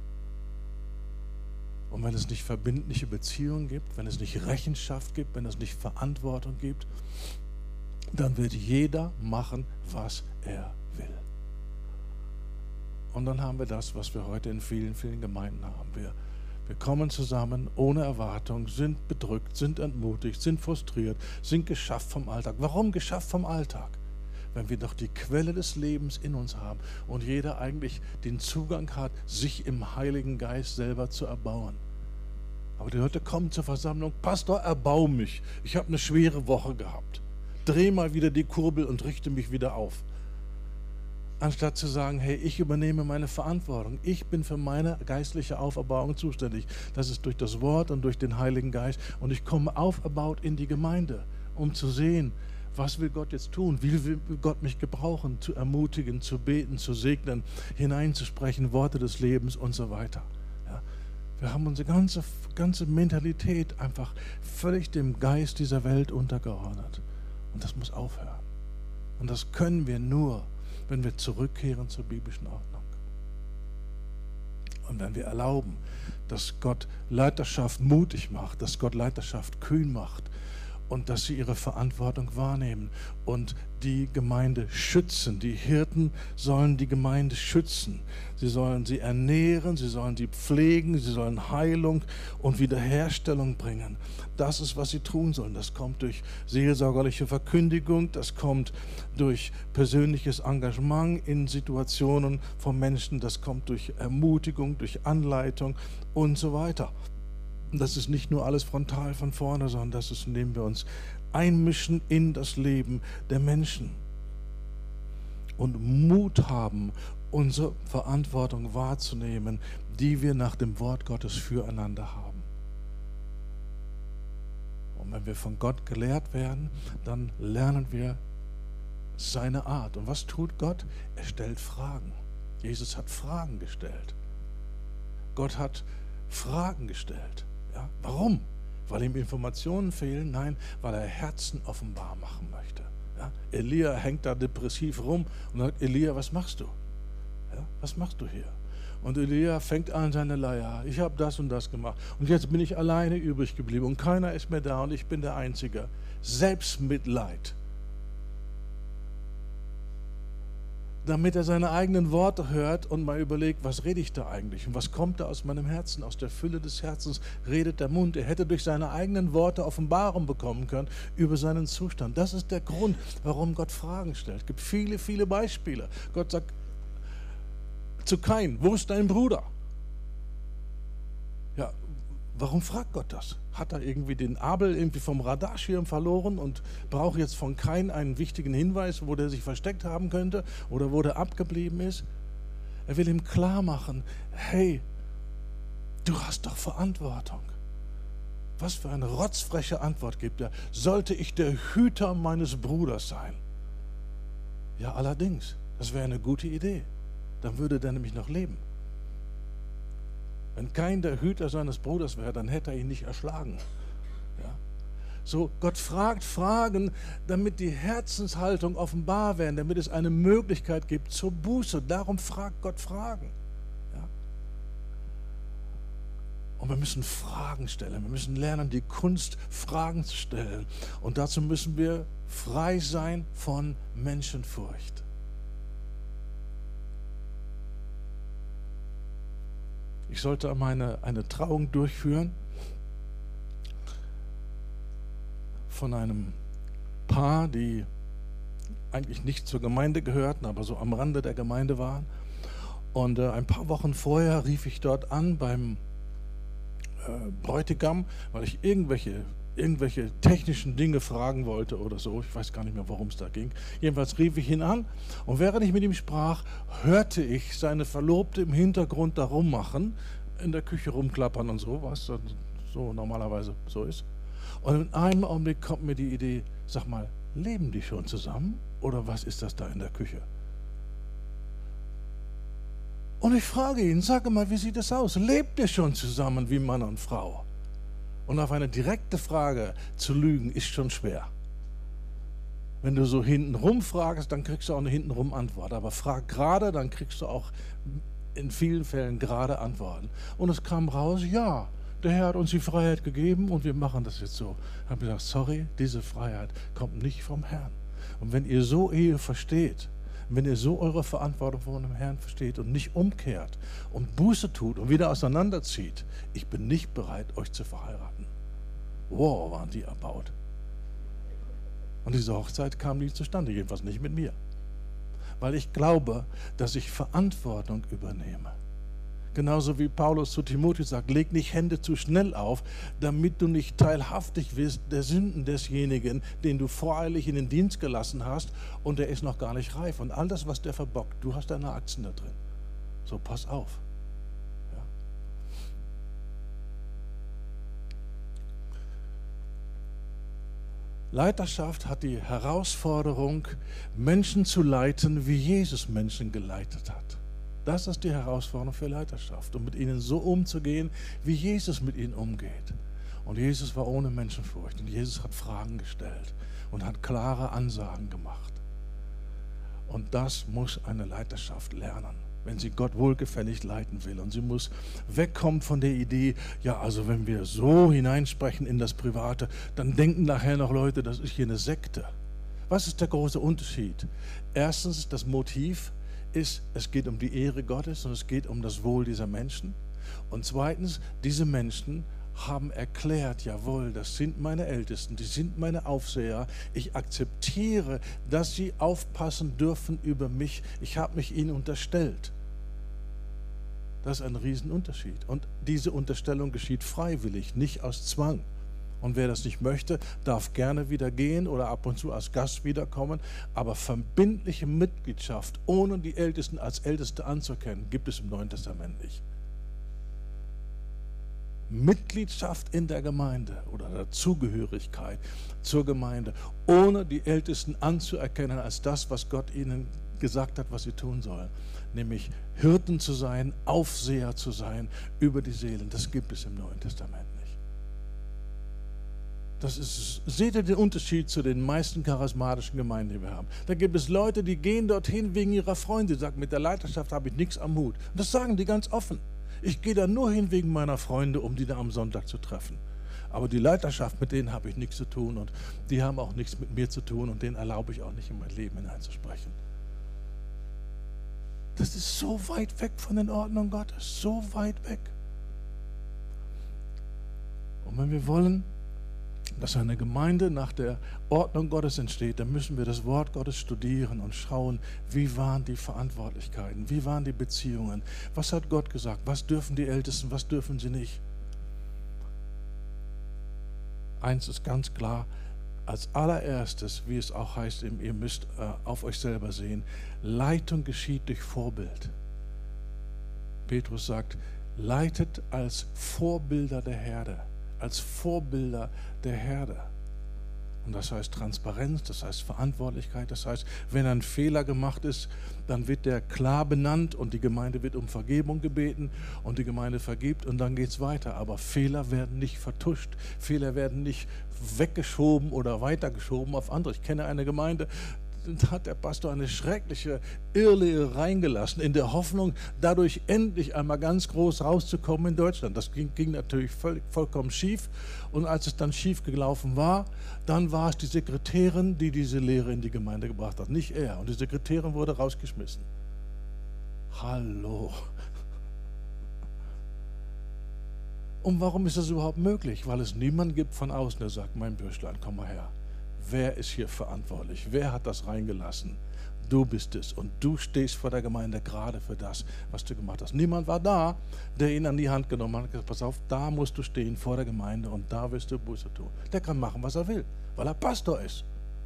Und wenn es nicht verbindliche Beziehungen gibt, wenn es nicht Rechenschaft gibt, wenn es nicht Verantwortung gibt, dann wird jeder machen, was er will. Und dann haben wir das, was wir heute in vielen, vielen Gemeinden haben. Wir kommen zusammen ohne Erwartung, sind bedrückt, sind entmutigt, sind frustriert, sind geschafft vom Alltag. Warum geschafft vom Alltag? Wenn wir doch die Quelle des Lebens in uns haben und jeder eigentlich den Zugang hat, sich im Heiligen Geist selber zu erbauen. Aber die Leute kommen zur Versammlung, Pastor, erbau mich. Ich habe eine schwere Woche gehabt. Dreh mal wieder die Kurbel und richte mich wieder auf. Anstatt zu sagen, hey, ich übernehme meine Verantwortung. Ich bin für meine geistliche Auferbauung zuständig. Das ist durch das Wort und durch den Heiligen Geist. Und ich komme auferbaut in die Gemeinde, um zu sehen, was will Gott jetzt tun? Wie will Gott mich gebrauchen? Zu ermutigen, zu beten, zu segnen, hineinzusprechen, Worte des Lebens und so weiter. Ja, wir haben unsere ganze Mentalität einfach völlig dem Geist dieser Welt untergeordnet. Und das muss aufhören. Und das können wir nur, wenn wir zurückkehren zur biblischen Ordnung. Und wenn wir erlauben, dass Gott Leiterschaft mutig macht, dass Gott Leiterschaft kühn macht und dass sie ihre Verantwortung wahrnehmen und die Gemeinde schützen. Die Hirten sollen die Gemeinde schützen. Sie sollen sie ernähren, sie sollen sie pflegen, sie sollen Heilung und Wiederherstellung bringen. Das ist, was sie tun sollen. Das kommt durch seelsorgerliche Verkündigung, das kommt durch persönliches Engagement in Situationen von Menschen, das kommt durch Ermutigung, durch Anleitung und so weiter. Das ist nicht nur alles frontal von vorne, sondern das ist, indem wir uns einmischen in das Leben der Menschen und Mut haben, unsere Verantwortung wahrzunehmen, die wir nach dem Wort Gottes füreinander haben. Und wenn wir von Gott gelehrt werden, dann lernen wir seine Art. Und was tut Gott? Er stellt Fragen. Jesus hat Fragen gestellt. Gott hat Fragen gestellt. Ja, warum? Weil ihm Informationen fehlen? Nein, weil er Herzen offenbar machen möchte. Ja, Elia hängt da depressiv rum und sagt, Elia, was machst du? Ja, was machst du hier? Und Elia fängt an seine Leier. Ich habe das und das gemacht. Und jetzt bin ich alleine übrig geblieben und keiner ist mehr da und ich bin der Einzige. Selbstmitleid. Damit er seine eigenen Worte hört und mal überlegt, was rede ich da eigentlich und was kommt da aus meinem Herzen, aus der Fülle des Herzens redet der Mund. Er hätte durch seine eigenen Worte Offenbarung bekommen können über seinen Zustand. Das ist der Grund, warum Gott Fragen stellt. Es gibt viele, viele Beispiele. Gott sagt zu Kain, wo ist dein Bruder? Ja, warum fragt Gott das? Hat er irgendwie den Abel irgendwie vom Radarschirm verloren und braucht jetzt von Kain einen wichtigen Hinweis, wo der sich versteckt haben könnte oder wo der abgeblieben ist? Er will ihm klar machen, hey, du hast doch Verantwortung. Was für eine rotzfreche Antwort gibt er. Sollte ich der Hüter meines Bruders sein? Ja, allerdings, das wäre eine gute Idee. Dann würde der nämlich noch leben. Wenn Kain der Hüter seines Bruders wäre, dann hätte er ihn nicht erschlagen. Ja? So, Gott fragt Fragen, damit die Herzenshaltung offenbar werden, damit es eine Möglichkeit gibt zur Buße. Darum fragt Gott Fragen. Ja? Und wir müssen Fragen stellen. Wir müssen lernen, die Kunst, Fragen zu stellen. Und dazu müssen wir frei sein von Menschenfurcht. Ich sollte eine Trauung durchführen von einem Paar, die eigentlich nicht zur Gemeinde gehörten, aber so am Rande der Gemeinde waren. Und ein paar Wochen vorher rief ich dort an beim Bräutigam, weil ich irgendwelche technischen Dinge fragen wollte oder so. Ich weiß gar nicht mehr, worum es da ging. Jedenfalls rief ich ihn an und während ich mit ihm sprach, hörte ich seine Verlobte im Hintergrund da rummachen, in der Küche rumklappern und so, was so normalerweise so ist. Und in einem Augenblick kommt mir die Idee, sag mal, leben die schon zusammen oder was ist das da in der Küche? Und ich frage ihn, sage mal, wie sieht es aus? Lebt ihr schon zusammen wie Mann und Frau? Und auf eine direkte Frage zu lügen, ist schon schwer. Wenn du so hintenrum fragst, dann kriegst du auch eine hintenrum Antwort. Aber frag gerade, dann kriegst du auch in vielen Fällen gerade Antworten. Und es kam raus, ja, der Herr hat uns die Freiheit gegeben und wir machen das jetzt so. Ich habe gesagt, sorry, diese Freiheit kommt nicht vom Herrn. Und wenn ihr so Ehe versteht, wenn ihr so eure Verantwortung vor dem Herrn versteht und nicht umkehrt und Buße tut und wieder auseinanderzieht, ich bin nicht bereit, euch zu verheiraten. Wow, waren die erbaut. Und diese Hochzeit kam nie zustande, jedenfalls nicht mit mir. Weil ich glaube, dass ich Verantwortung übernehme. Genauso wie Paulus zu Timotheus sagt, leg nicht Hände zu schnell auf, damit du nicht teilhaftig wirst der Sünden desjenigen, den du voreilig in den Dienst gelassen hast und der ist noch gar nicht reif. Und all das, was der verbockt, du hast deine Aktien da drin. So, pass auf. Ja. Leiterschaft hat die Herausforderung, Menschen zu leiten, wie Jesus Menschen geleitet hat. Das ist die Herausforderung für Leiterschaft, um mit ihnen so umzugehen, wie Jesus mit ihnen umgeht. Und Jesus war ohne Menschenfurcht und Jesus hat Fragen gestellt und hat klare Ansagen gemacht. Und das muss eine Leiterschaft lernen. wenn sie Gott wohlgefällig leiten will. Und sie muss wegkommen von der Idee, ja, also wenn wir so hineinsprechen in das Private, dann denken nachher noch Leute, das ist hier eine Sekte. Was ist der große Unterschied? Erstens, das Motiv ist, es geht um die Ehre Gottes und es geht um das Wohl dieser Menschen. Und zweitens, diese Menschen haben erklärt, jawohl, das sind meine Ältesten, die sind meine Aufseher. Ich akzeptiere, dass sie aufpassen dürfen über mich. Ich habe mich ihnen unterstellt. Das ist ein Riesenunterschied. Und diese Unterstellung geschieht freiwillig, nicht aus Zwang. Und wer das nicht möchte, darf gerne wieder gehen oder ab und zu als Gast wiederkommen. Aber verbindliche Mitgliedschaft, ohne die Ältesten als Älteste anzuerkennen, gibt es im Neuen Testament nicht. Mitgliedschaft in der Gemeinde oder der Zugehörigkeit zur Gemeinde, ohne die Ältesten anzuerkennen als das, was Gott ihnen gesagt hat, was sie tun sollen. Nämlich Hirten zu sein, Aufseher zu sein über die Seelen. Das gibt es im Neuen Testament nicht. Seht ihr den Unterschied zu den meisten charismatischen Gemeinden, die wir haben? Da gibt es Leute, die gehen dorthin wegen ihrer Freunde, die sagen, mit der Leiterschaft habe ich nichts am Hut. Und das sagen die ganz offen. Ich gehe da nur hin wegen meiner Freunde, um die da am Sonntag zu treffen. Aber die Leiterschaft, mit denen habe ich nichts zu tun und die haben auch nichts mit mir zu tun und denen erlaube ich auch nicht in mein Leben hineinzusprechen. Das ist so weit weg von den Ordnungen Gottes, so weit weg. Und wenn wir wollen, dass eine Gemeinde nach der Ordnung Gottes entsteht, dann müssen wir das Wort Gottes studieren und schauen, wie waren die Verantwortlichkeiten, wie waren die Beziehungen, was hat Gott gesagt, was dürfen die Ältesten, was dürfen sie nicht. Eins ist ganz klar, als allererstes, wie es auch heißt, ihr müsst auf euch selber sehen, Leitung geschieht durch Vorbild. Petrus sagt, leitet als Vorbilder der Herde. Als Vorbilder der Herde. Und das heißt Transparenz, das heißt Verantwortlichkeit, das heißt, wenn ein Fehler gemacht ist, dann wird der klar benannt und die Gemeinde wird um Vergebung gebeten und die Gemeinde vergibt und dann geht es weiter. Aber Fehler werden nicht vertuscht, Fehler werden nicht weggeschoben oder weitergeschoben auf andere. Ich kenne eine Gemeinde, da hat der Pastor eine schreckliche Irrlehre reingelassen, in der Hoffnung, dadurch endlich einmal ganz groß rauszukommen in Deutschland. Das ging natürlich vollkommen schief. Und als es dann schief gelaufen war, dann war es die Sekretärin, die diese Lehre in die Gemeinde gebracht hat, nicht er. Und die Sekretärin wurde rausgeschmissen. Hallo. Und warum ist das überhaupt möglich? Weil es niemanden gibt von außen, der sagt, mein Bürschlein, komm mal her. Wer ist hier verantwortlich? Wer hat das reingelassen? Du bist es und du stehst vor der Gemeinde gerade für das, was du gemacht hast. Niemand war da, der ihn an die Hand genommen hat und gesagt, pass auf, da musst du stehen vor der Gemeinde und da wirst du Buße tun. Der kann machen, was er will, weil er Pastor ist.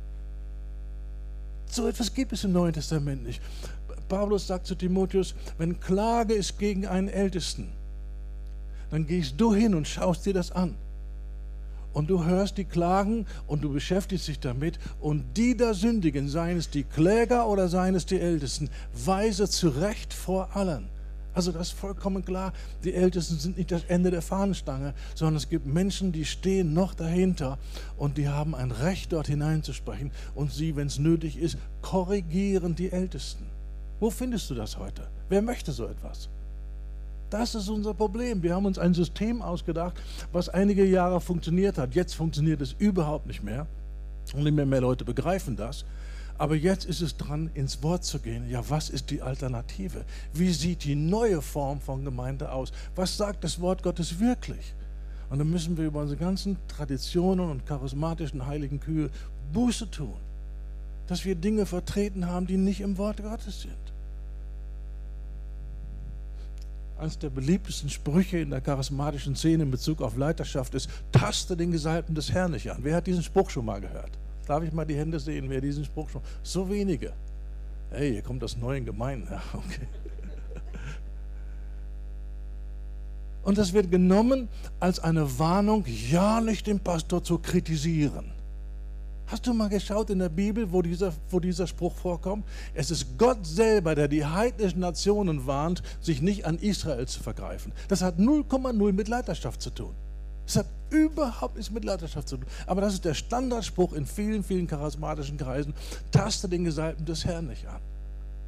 So etwas gibt es im Neuen Testament nicht. Paulus sagt zu Timotheus, wenn Klage ist gegen einen Ältesten, dann gehst du hin und schaust dir das an. Und du hörst die Klagen und du beschäftigst dich damit und die da sündigen, seien es die Kläger oder seien es die Ältesten, weise zurecht vor allen. Also das ist vollkommen klar, die Ältesten sind nicht das Ende der Fahnenstange, sondern es gibt Menschen, die stehen noch dahinter und die haben ein Recht, dort hineinzusprechen und sie, wenn es nötig ist, korrigieren die Ältesten. Wo findest du das heute? Wer möchte so etwas? Das ist unser Problem. Wir haben uns ein System ausgedacht, was einige Jahre funktioniert hat. Jetzt funktioniert es überhaupt nicht mehr. Und nicht mehr Leute begreifen das. Aber jetzt ist es dran, ins Wort zu gehen. Ja, was ist die Alternative? Wie sieht die neue Form von Gemeinde aus? Was sagt das Wort Gottes wirklich? Und dann müssen wir über unsere ganzen Traditionen und charismatischen heiligen Kühe Buße tun. Dass wir Dinge vertreten haben, die nicht im Wort Gottes sind. Eines der beliebtesten Sprüche in der charismatischen Szene in Bezug auf Leiterschaft ist, taste den Gesalbten des Herrn nicht an. Wer hat diesen Spruch schon mal gehört? Darf ich mal die Hände sehen, wer diesen Spruch schon... So wenige. Hey, hier kommt das neue Gemeinden. Ja, okay. Und das wird genommen als eine Warnung, ja nicht den Pastor zu kritisieren. Hast du mal geschaut in der Bibel, wo dieser Spruch vorkommt? Es ist Gott selber, der die heidnischen Nationen warnt, sich nicht an Israel zu vergreifen. Das hat 0,0 mit Leiterschaft zu tun. Das hat überhaupt nichts mit Leiterschaft zu tun. Aber das ist der Standardspruch in vielen, vielen charismatischen Kreisen. Taste den Gesalbten des Herrn nicht an.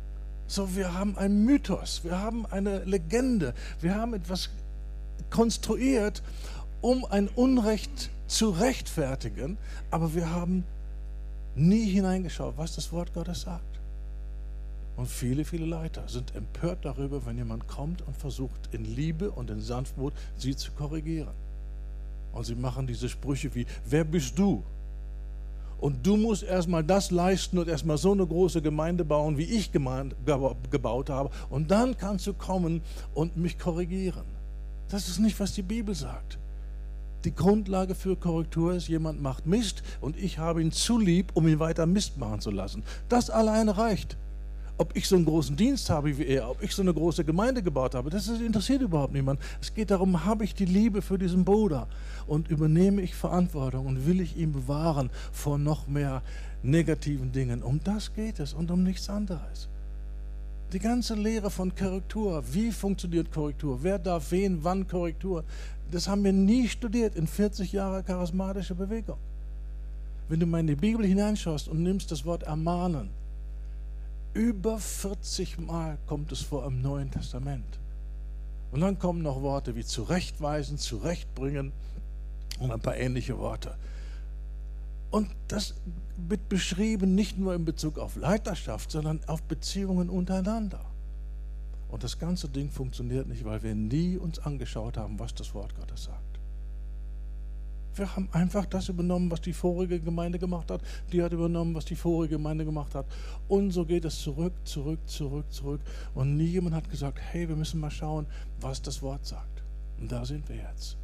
So, wir haben einen Mythos, wir haben eine Legende, wir haben etwas konstruiert, um ein Unrecht zu rechtfertigen, aber wir haben nie hineingeschaut, was das Wort Gottes sagt. Und viele, viele Leiter sind empört darüber, wenn jemand kommt und versucht, in Liebe und in Sanftmut sie zu korrigieren. Und sie machen diese Sprüche wie, wer bist du? Und du musst erstmal das leisten und erstmal so eine große Gemeinde bauen, wie ich gebaut habe. Und dann kannst du kommen und mich korrigieren. Das ist nicht, was die Bibel sagt. Die Grundlage für Korrektur ist, jemand macht Mist und ich habe ihn zu lieb, um ihn weiter Mist machen zu lassen. Das alleine reicht. Ob ich so einen großen Dienst habe wie er, ob ich so eine große Gemeinde gebaut habe, das interessiert überhaupt niemand. Es geht darum, habe ich die Liebe für diesen Bruder und übernehme ich Verantwortung und will ich ihn bewahren vor noch mehr negativen Dingen. Um das geht es und um nichts anderes. Die ganze Lehre von Korrektur, wie funktioniert Korrektur, wer darf wen, wann Korrektur, das haben wir nie studiert in 40 Jahren charismatische Bewegung. Wenn du mal in die Bibel hineinschaust und nimmst das Wort ermahnen, über 40 Mal kommt es vor im Neuen Testament. Und dann kommen noch Worte wie zurechtweisen, zurechtbringen und ein paar ähnliche Worte. Und das wird beschrieben nicht nur in Bezug auf Leiterschaft, sondern auf Beziehungen untereinander. Und das ganze Ding funktioniert nicht, weil wir nie uns angeschaut haben, was das Wort Gottes sagt. Wir haben einfach das übernommen, was die vorige Gemeinde gemacht hat. Die hat übernommen, was die vorige Gemeinde gemacht hat. Und so geht es zurück. Und nie jemand hat gesagt, hey, wir müssen mal schauen, was das Wort sagt. Und da sind wir jetzt.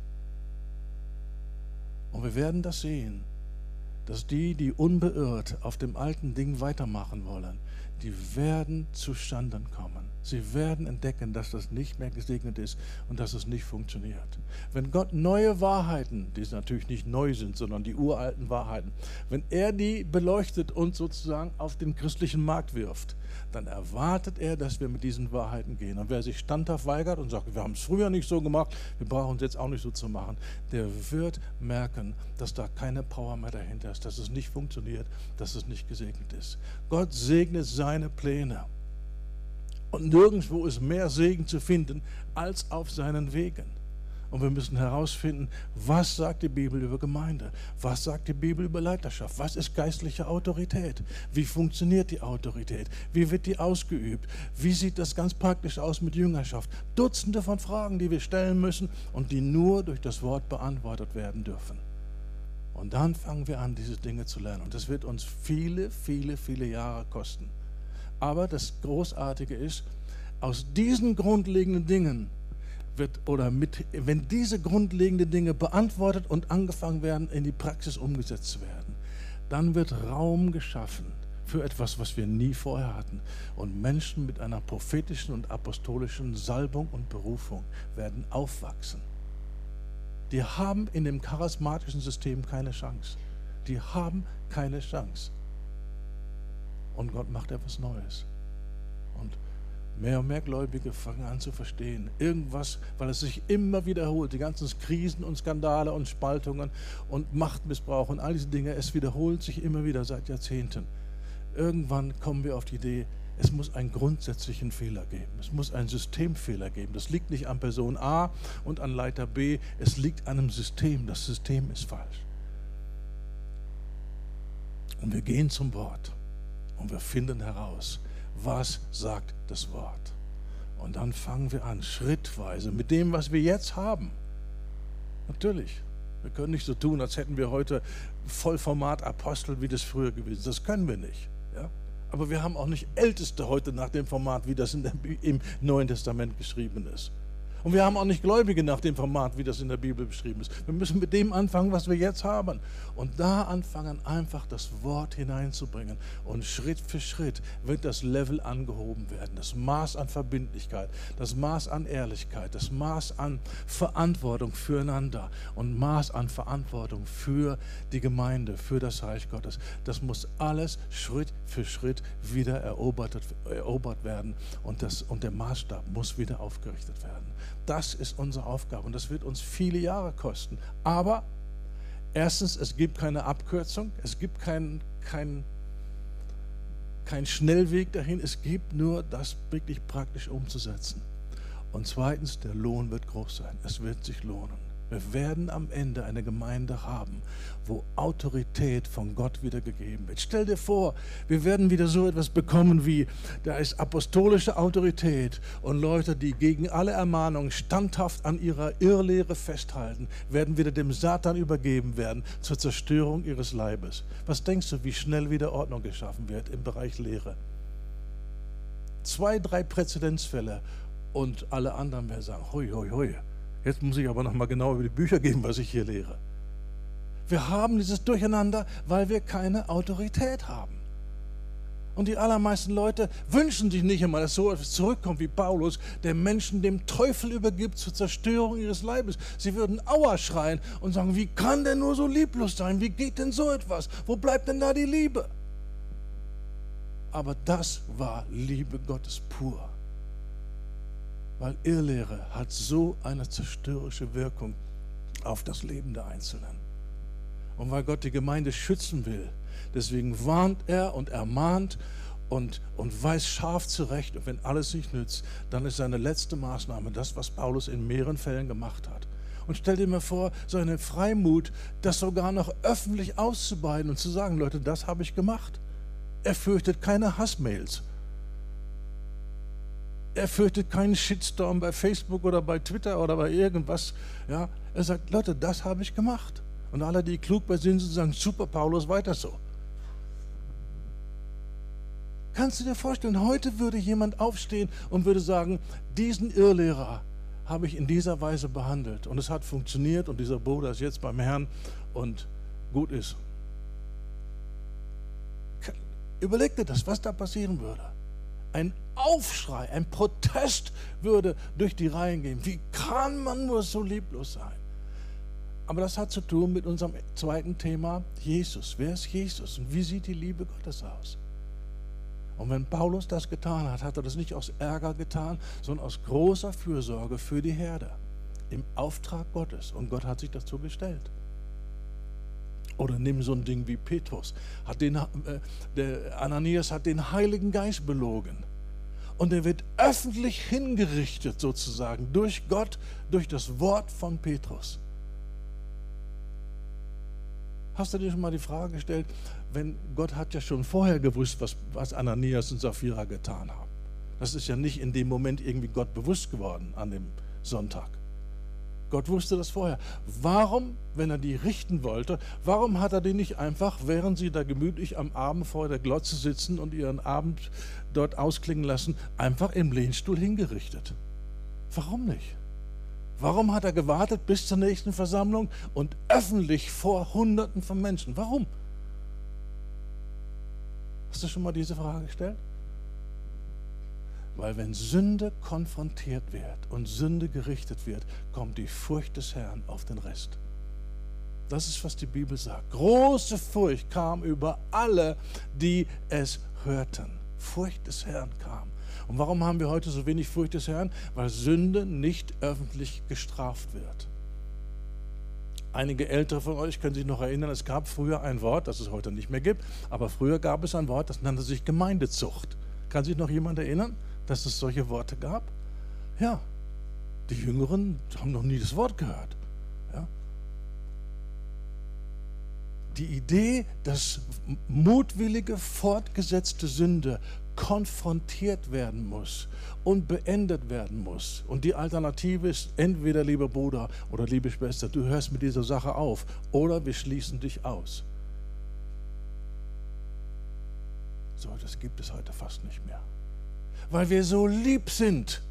Und wir werden das sehen, dass die unbeirrt auf dem alten Ding weitermachen wollen, die werden zu Schanden kommen. Sie werden entdecken, dass das nicht mehr gesegnet ist und dass es nicht funktioniert. Wenn Gott neue Wahrheiten, die natürlich nicht neu sind, sondern die uralten Wahrheiten, wenn er die beleuchtet und sozusagen auf den christlichen Markt wirft, dann erwartet er, dass wir mit diesen Wahrheiten gehen. Und wer sich standhaft weigert und sagt, wir haben es früher nicht so gemacht, wir brauchen es jetzt auch nicht so zu machen, der wird merken, dass da keine Power mehr dahinter ist, dass es nicht funktioniert, dass es nicht gesegnet ist. Gott segnet seine Pläne. Und nirgendwo ist mehr Segen zu finden als auf seinen Wegen. Und wir müssen herausfinden, was sagt die Bibel über Gemeinde? Was sagt die Bibel über Leiterschaft? Was ist geistliche Autorität? Wie funktioniert die Autorität? Wie wird die ausgeübt? Wie sieht das ganz praktisch aus mit Jüngerschaft? Dutzende von Fragen, die wir stellen müssen und die nur durch das Wort beantwortet werden dürfen. Und dann fangen wir an, diese Dinge zu lernen. Und das wird uns viele, viele, viele Jahre kosten. Aber das Großartige ist, aus diesen grundlegenden Dingen wenn diese grundlegenden Dinge beantwortet und angefangen werden, in die Praxis umgesetzt zu werden, dann wird Raum geschaffen für etwas, was wir nie vorher hatten. Und Menschen mit einer prophetischen und apostolischen Salbung und Berufung werden aufwachsen. Die haben in dem charismatischen System keine Chance. Die haben keine Chance. Und Gott macht etwas Neues. Und mehr und mehr Gläubige fangen an zu verstehen. Irgendwas, weil es sich immer wiederholt. Die ganzen Krisen und Skandale und Spaltungen und Machtmissbrauch und all diese Dinge, es wiederholt sich immer wieder seit Jahrzehnten. Irgendwann kommen wir auf die Idee, es muss einen grundsätzlichen Fehler geben. Es muss einen Systemfehler geben. Das liegt nicht an Person A und an Leiter B. Es liegt an einem System. Das System ist falsch. Und wir gehen zum Wort und wir finden heraus, was sagt das Wort? Und dann fangen wir an, schrittweise, mit dem, was wir jetzt haben. Natürlich, wir können nicht so tun, als hätten wir heute Vollformat Apostel, wie das früher gewesen ist. Das können wir nicht. Ja? Aber wir haben auch nicht Älteste heute nach dem Format, wie das im Neuen Testament geschrieben ist. Und wir haben auch nicht Gläubige nach dem Format, wie das in der Bibel beschrieben ist. Wir müssen mit dem anfangen, was wir jetzt haben. Und da anfangen, einfach das Wort hineinzubringen. Und Schritt für Schritt wird das Level angehoben werden. Das Maß an Verbindlichkeit, das Maß an Ehrlichkeit, das Maß an Verantwortung füreinander und Maß an Verantwortung für die Gemeinde, für das Reich Gottes. Das muss alles Schritt für Schritt wieder erobert werden. Und der Maßstab muss wieder aufgerichtet werden. Das ist unsere Aufgabe und das wird uns viele Jahre kosten. Aber erstens, es gibt keine Abkürzung, es gibt kein Schnellweg dahin. Es gibt nur das wirklich praktisch umzusetzen. Und zweitens, der Lohn wird groß sein. Es wird sich lohnen. Wir werden am Ende eine Gemeinde haben, wo Autorität von Gott wieder gegeben wird. Stell dir vor, wir werden wieder so etwas bekommen wie, da ist apostolische Autorität und Leute, die gegen alle Ermahnungen standhaft an ihrer Irrlehre festhalten, werden wieder dem Satan übergeben werden zur Zerstörung ihres Leibes. Was denkst du, wie schnell wieder Ordnung geschaffen wird im Bereich Lehre? 2, 3 Präzedenzfälle und alle anderen werden sagen, hui, hui, hui. Jetzt muss ich aber noch mal genau über die Bücher gehen, was ich hier lehre. Wir haben dieses Durcheinander, weil wir keine Autorität haben. Und die allermeisten Leute wünschen sich nicht einmal, dass so etwas zurückkommt wie Paulus, der Menschen dem Teufel übergibt zur Zerstörung ihres Leibes. Sie würden Aua schreien und sagen, wie kann der nur so lieblos sein? Wie geht denn so etwas? Wo bleibt denn da die Liebe? Aber das war Liebe Gottes pur. Weil Irrlehre hat so eine zerstörerische Wirkung auf das Leben der Einzelnen. Und weil Gott die Gemeinde schützen will, deswegen warnt er und ermahnt und weist scharf zurecht. Und wenn alles nicht nützt, dann ist seine letzte Maßnahme das, was Paulus in mehreren Fällen gemacht hat. Und stell dir mal vor, seine Freimut, das sogar noch öffentlich auszubeuten und zu sagen, Leute, das habe ich gemacht. Er fürchtet keine Hassmails. Er fürchtet keinen Shitstorm bei Facebook oder bei Twitter oder bei irgendwas. Ja, er sagt, Leute, das habe ich gemacht. Und alle, die klug bei sind, sagen, super, Paulus, weiter so. Kannst du dir vorstellen, heute würde jemand aufstehen und würde sagen, diesen Irrlehrer habe ich in dieser Weise behandelt. Und es hat funktioniert und dieser Bruder ist jetzt beim Herrn und gut ist. Überleg dir das, was da passieren würde. Ein Aufschrei, ein Protest würde durch die Reihen gehen. Wie kann man nur so lieblos sein? Aber das hat zu tun mit unserem zweiten Thema, Jesus. Wer ist Jesus und wie sieht die Liebe Gottes aus? Und wenn Paulus das getan hat, hat er das nicht aus Ärger getan, sondern aus großer Fürsorge für die Herde, im Auftrag Gottes. Und Gott hat sich dazu gestellt. Oder nimm so ein Ding wie Petrus. Der Ananias hat den Heiligen Geist belogen. Und er wird öffentlich hingerichtet sozusagen durch Gott, durch das Wort von Petrus. Hast du dir schon mal die Frage gestellt, wenn Gott hat ja schon vorher gewusst, was Ananias und Sapphira getan haben. Das ist ja nicht in dem Moment irgendwie Gott bewusst geworden an dem Sonntag. Gott wusste das vorher. Warum, wenn er die richten wollte, warum hat er die nicht einfach, während sie da gemütlich am Abend vor der Glotze sitzen und ihren Abend dort ausklingen lassen, einfach im Lehnstuhl hingerichtet? Warum nicht? Warum hat er gewartet bis zur nächsten Versammlung und öffentlich vor Hunderten von Menschen? Warum? Hast du schon mal diese Frage gestellt? Weil wenn Sünde konfrontiert wird und Sünde gerichtet wird, kommt die Furcht des Herrn auf den Rest. Das ist, was die Bibel sagt. Große Furcht kam über alle, die es hörten. Furcht des Herrn kam. Und warum haben wir heute so wenig Furcht des Herrn? Weil Sünde nicht öffentlich gestraft wird. Einige Ältere von euch können sich noch erinnern, es gab früher ein Wort, das es heute nicht mehr gibt, aber früher gab es ein Wort, das nannte sich Gemeindezucht. Kann sich noch jemand erinnern, dass es solche Worte gab? Ja, die Jüngeren haben noch nie das Wort gehört. Ja. Die Idee, dass mutwillige, fortgesetzte Sünde konfrontiert werden muss und beendet werden muss. Und die Alternative ist entweder, lieber Bruder oder liebe Schwester, du hörst mit dieser Sache auf oder wir schließen dich aus. So, das gibt es heute fast nicht mehr. Weil wir so lieb sind.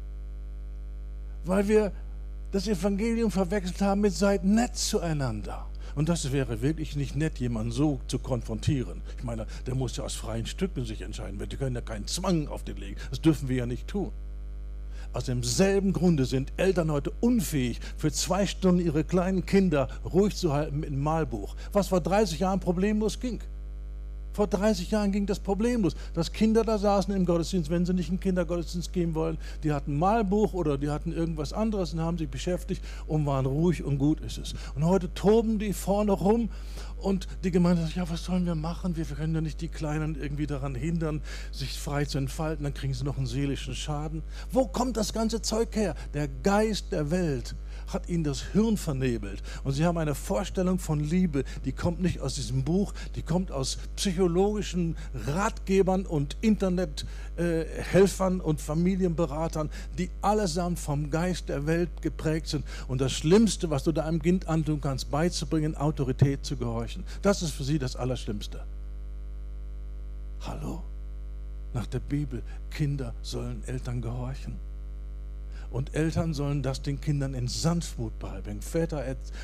Weil wir das Evangelium verwechselt haben mit seid nett zueinander. Und das wäre wirklich nicht nett, jemanden so zu konfrontieren. Ich meine, der muss ja aus freien Stücken sich entscheiden. Wir können ja keinen Zwang auf den legen. Das dürfen wir ja nicht tun. Aus demselben Grunde sind Eltern heute unfähig, für 2 Stunden ihre kleinen Kinder ruhig zu halten mit einem Malbuch. Was vor 30 Jahren problemlos ging. Vor 30 Jahren ging das problemlos, dass Kinder da saßen im Gottesdienst, wenn sie nicht in den Kindergottesdienst gehen wollen. Die hatten ein Malbuch oder die hatten irgendwas anderes und haben sich beschäftigt und waren ruhig und gut ist es. Und heute toben die vorne rum Und die Gemeinde sagt, ja, was sollen wir machen? Wir können ja nicht die Kleinen irgendwie daran hindern, sich frei zu entfalten. Dann kriegen sie noch einen seelischen Schaden. Wo kommt das ganze Zeug her? Der Geist der Welt hat ihnen das Hirn vernebelt. Und sie haben eine Vorstellung von Liebe, die kommt nicht aus diesem Buch, die kommt aus psychologischen Ratgebern und Internethelfern und Familienberatern, die allesamt vom Geist der Welt geprägt sind. Und das Schlimmste, was du deinem Kind antun kannst, beizubringen, Autorität zu gehorchen. Das ist für sie das Allerschlimmste. Hallo? Nach der Bibel, Kinder sollen Eltern gehorchen. Und Eltern sollen das den Kindern in Sanftmut beibringen. Väter,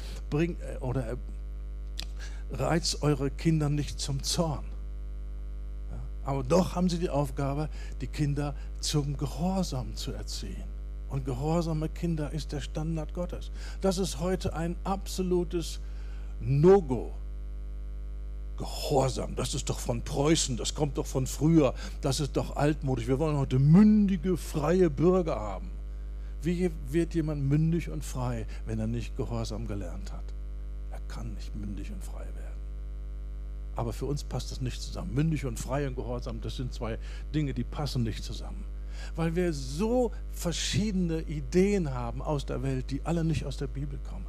reizt eure Kinder nicht zum Zorn. Ja, aber doch haben sie die Aufgabe, die Kinder zum Gehorsam zu erziehen. Und gehorsame Kinder ist der Standard Gottes. Das ist heute ein absolutes No-Go. Gehorsam, das ist doch von Preußen, das kommt doch von früher, das ist doch altmodisch. Wir wollen heute mündige, freie Bürger haben. Wie wird jemand mündig und frei, wenn er nicht Gehorsam gelernt hat? Er kann nicht mündig und frei werden. Aber für uns passt das nicht zusammen. Mündig und frei und Gehorsam, das sind zwei Dinge, die passen nicht zusammen. Weil wir so verschiedene Ideen haben aus der Welt, die alle nicht aus der Bibel kommen.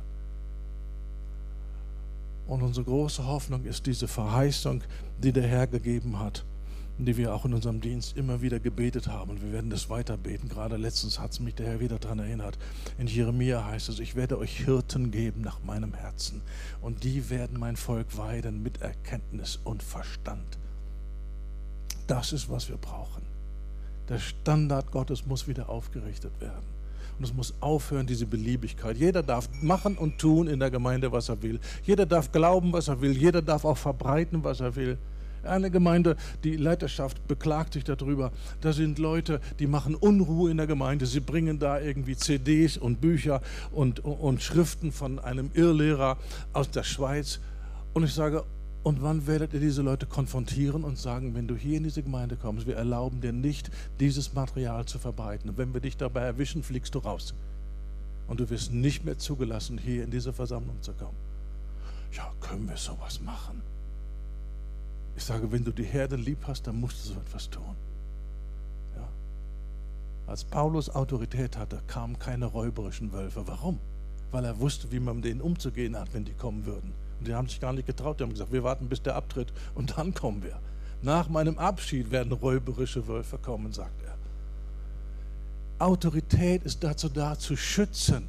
Und unsere große Hoffnung ist diese Verheißung, die der Herr gegeben hat, die wir auch in unserem Dienst immer wieder gebetet haben. Und wir werden das weiter beten. Gerade letztens hat es mich der Herr wieder daran erinnert. In Jeremia heißt es, ich werde euch Hirten geben nach meinem Herzen. Und die werden mein Volk weiden mit Erkenntnis und Verstand. Das ist, was wir brauchen. Der Standard Gottes muss wieder aufgerichtet werden. Und es muss aufhören, diese Beliebigkeit. Jeder darf machen und tun in der Gemeinde, was er will. Jeder darf glauben, was er will. Jeder darf auch verbreiten, was er will. Eine Gemeinde, die Leiterschaft beklagt sich darüber. Da sind Leute, die machen Unruhe in der Gemeinde. Sie bringen da irgendwie CDs und Bücher und Schriften von einem Irrlehrer aus der Schweiz. Und ich sage, und wann werdet ihr diese Leute konfrontieren und sagen, wenn du hier in diese Gemeinde kommst, wir erlauben dir nicht, dieses Material zu verbreiten. Und wenn wir dich dabei erwischen, fliegst du raus. Und du wirst nicht mehr zugelassen, hier in diese Versammlung zu kommen. Ja, können wir sowas machen? Ich sage, wenn du die Herde lieb hast, dann musst du so etwas tun. Ja. Als Paulus Autorität hatte, kamen keine räuberischen Wölfe. Warum? Weil er wusste, wie man mit denen umzugehen hat, wenn die kommen würden. Und die haben sich gar nicht getraut. Die haben gesagt, wir warten, bis der abtritt und dann kommen wir. Nach meinem Abschied werden räuberische Wölfe kommen, sagt er. Autorität ist dazu da, zu schützen.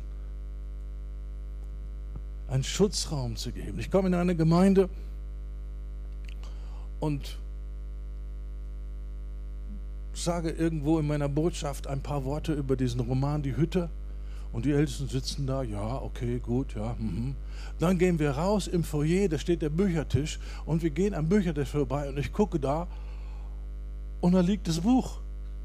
Einen Schutzraum zu geben. Ich komme in eine Gemeinde und sage irgendwo in meiner Botschaft ein paar Worte über diesen Roman Die Hütte und die Ältesten sitzen da, ja, okay, gut, ja. Dann gehen wir raus im Foyer, da steht der Büchertisch und wir gehen am Büchertisch vorbei und ich gucke da und da liegt das Buch.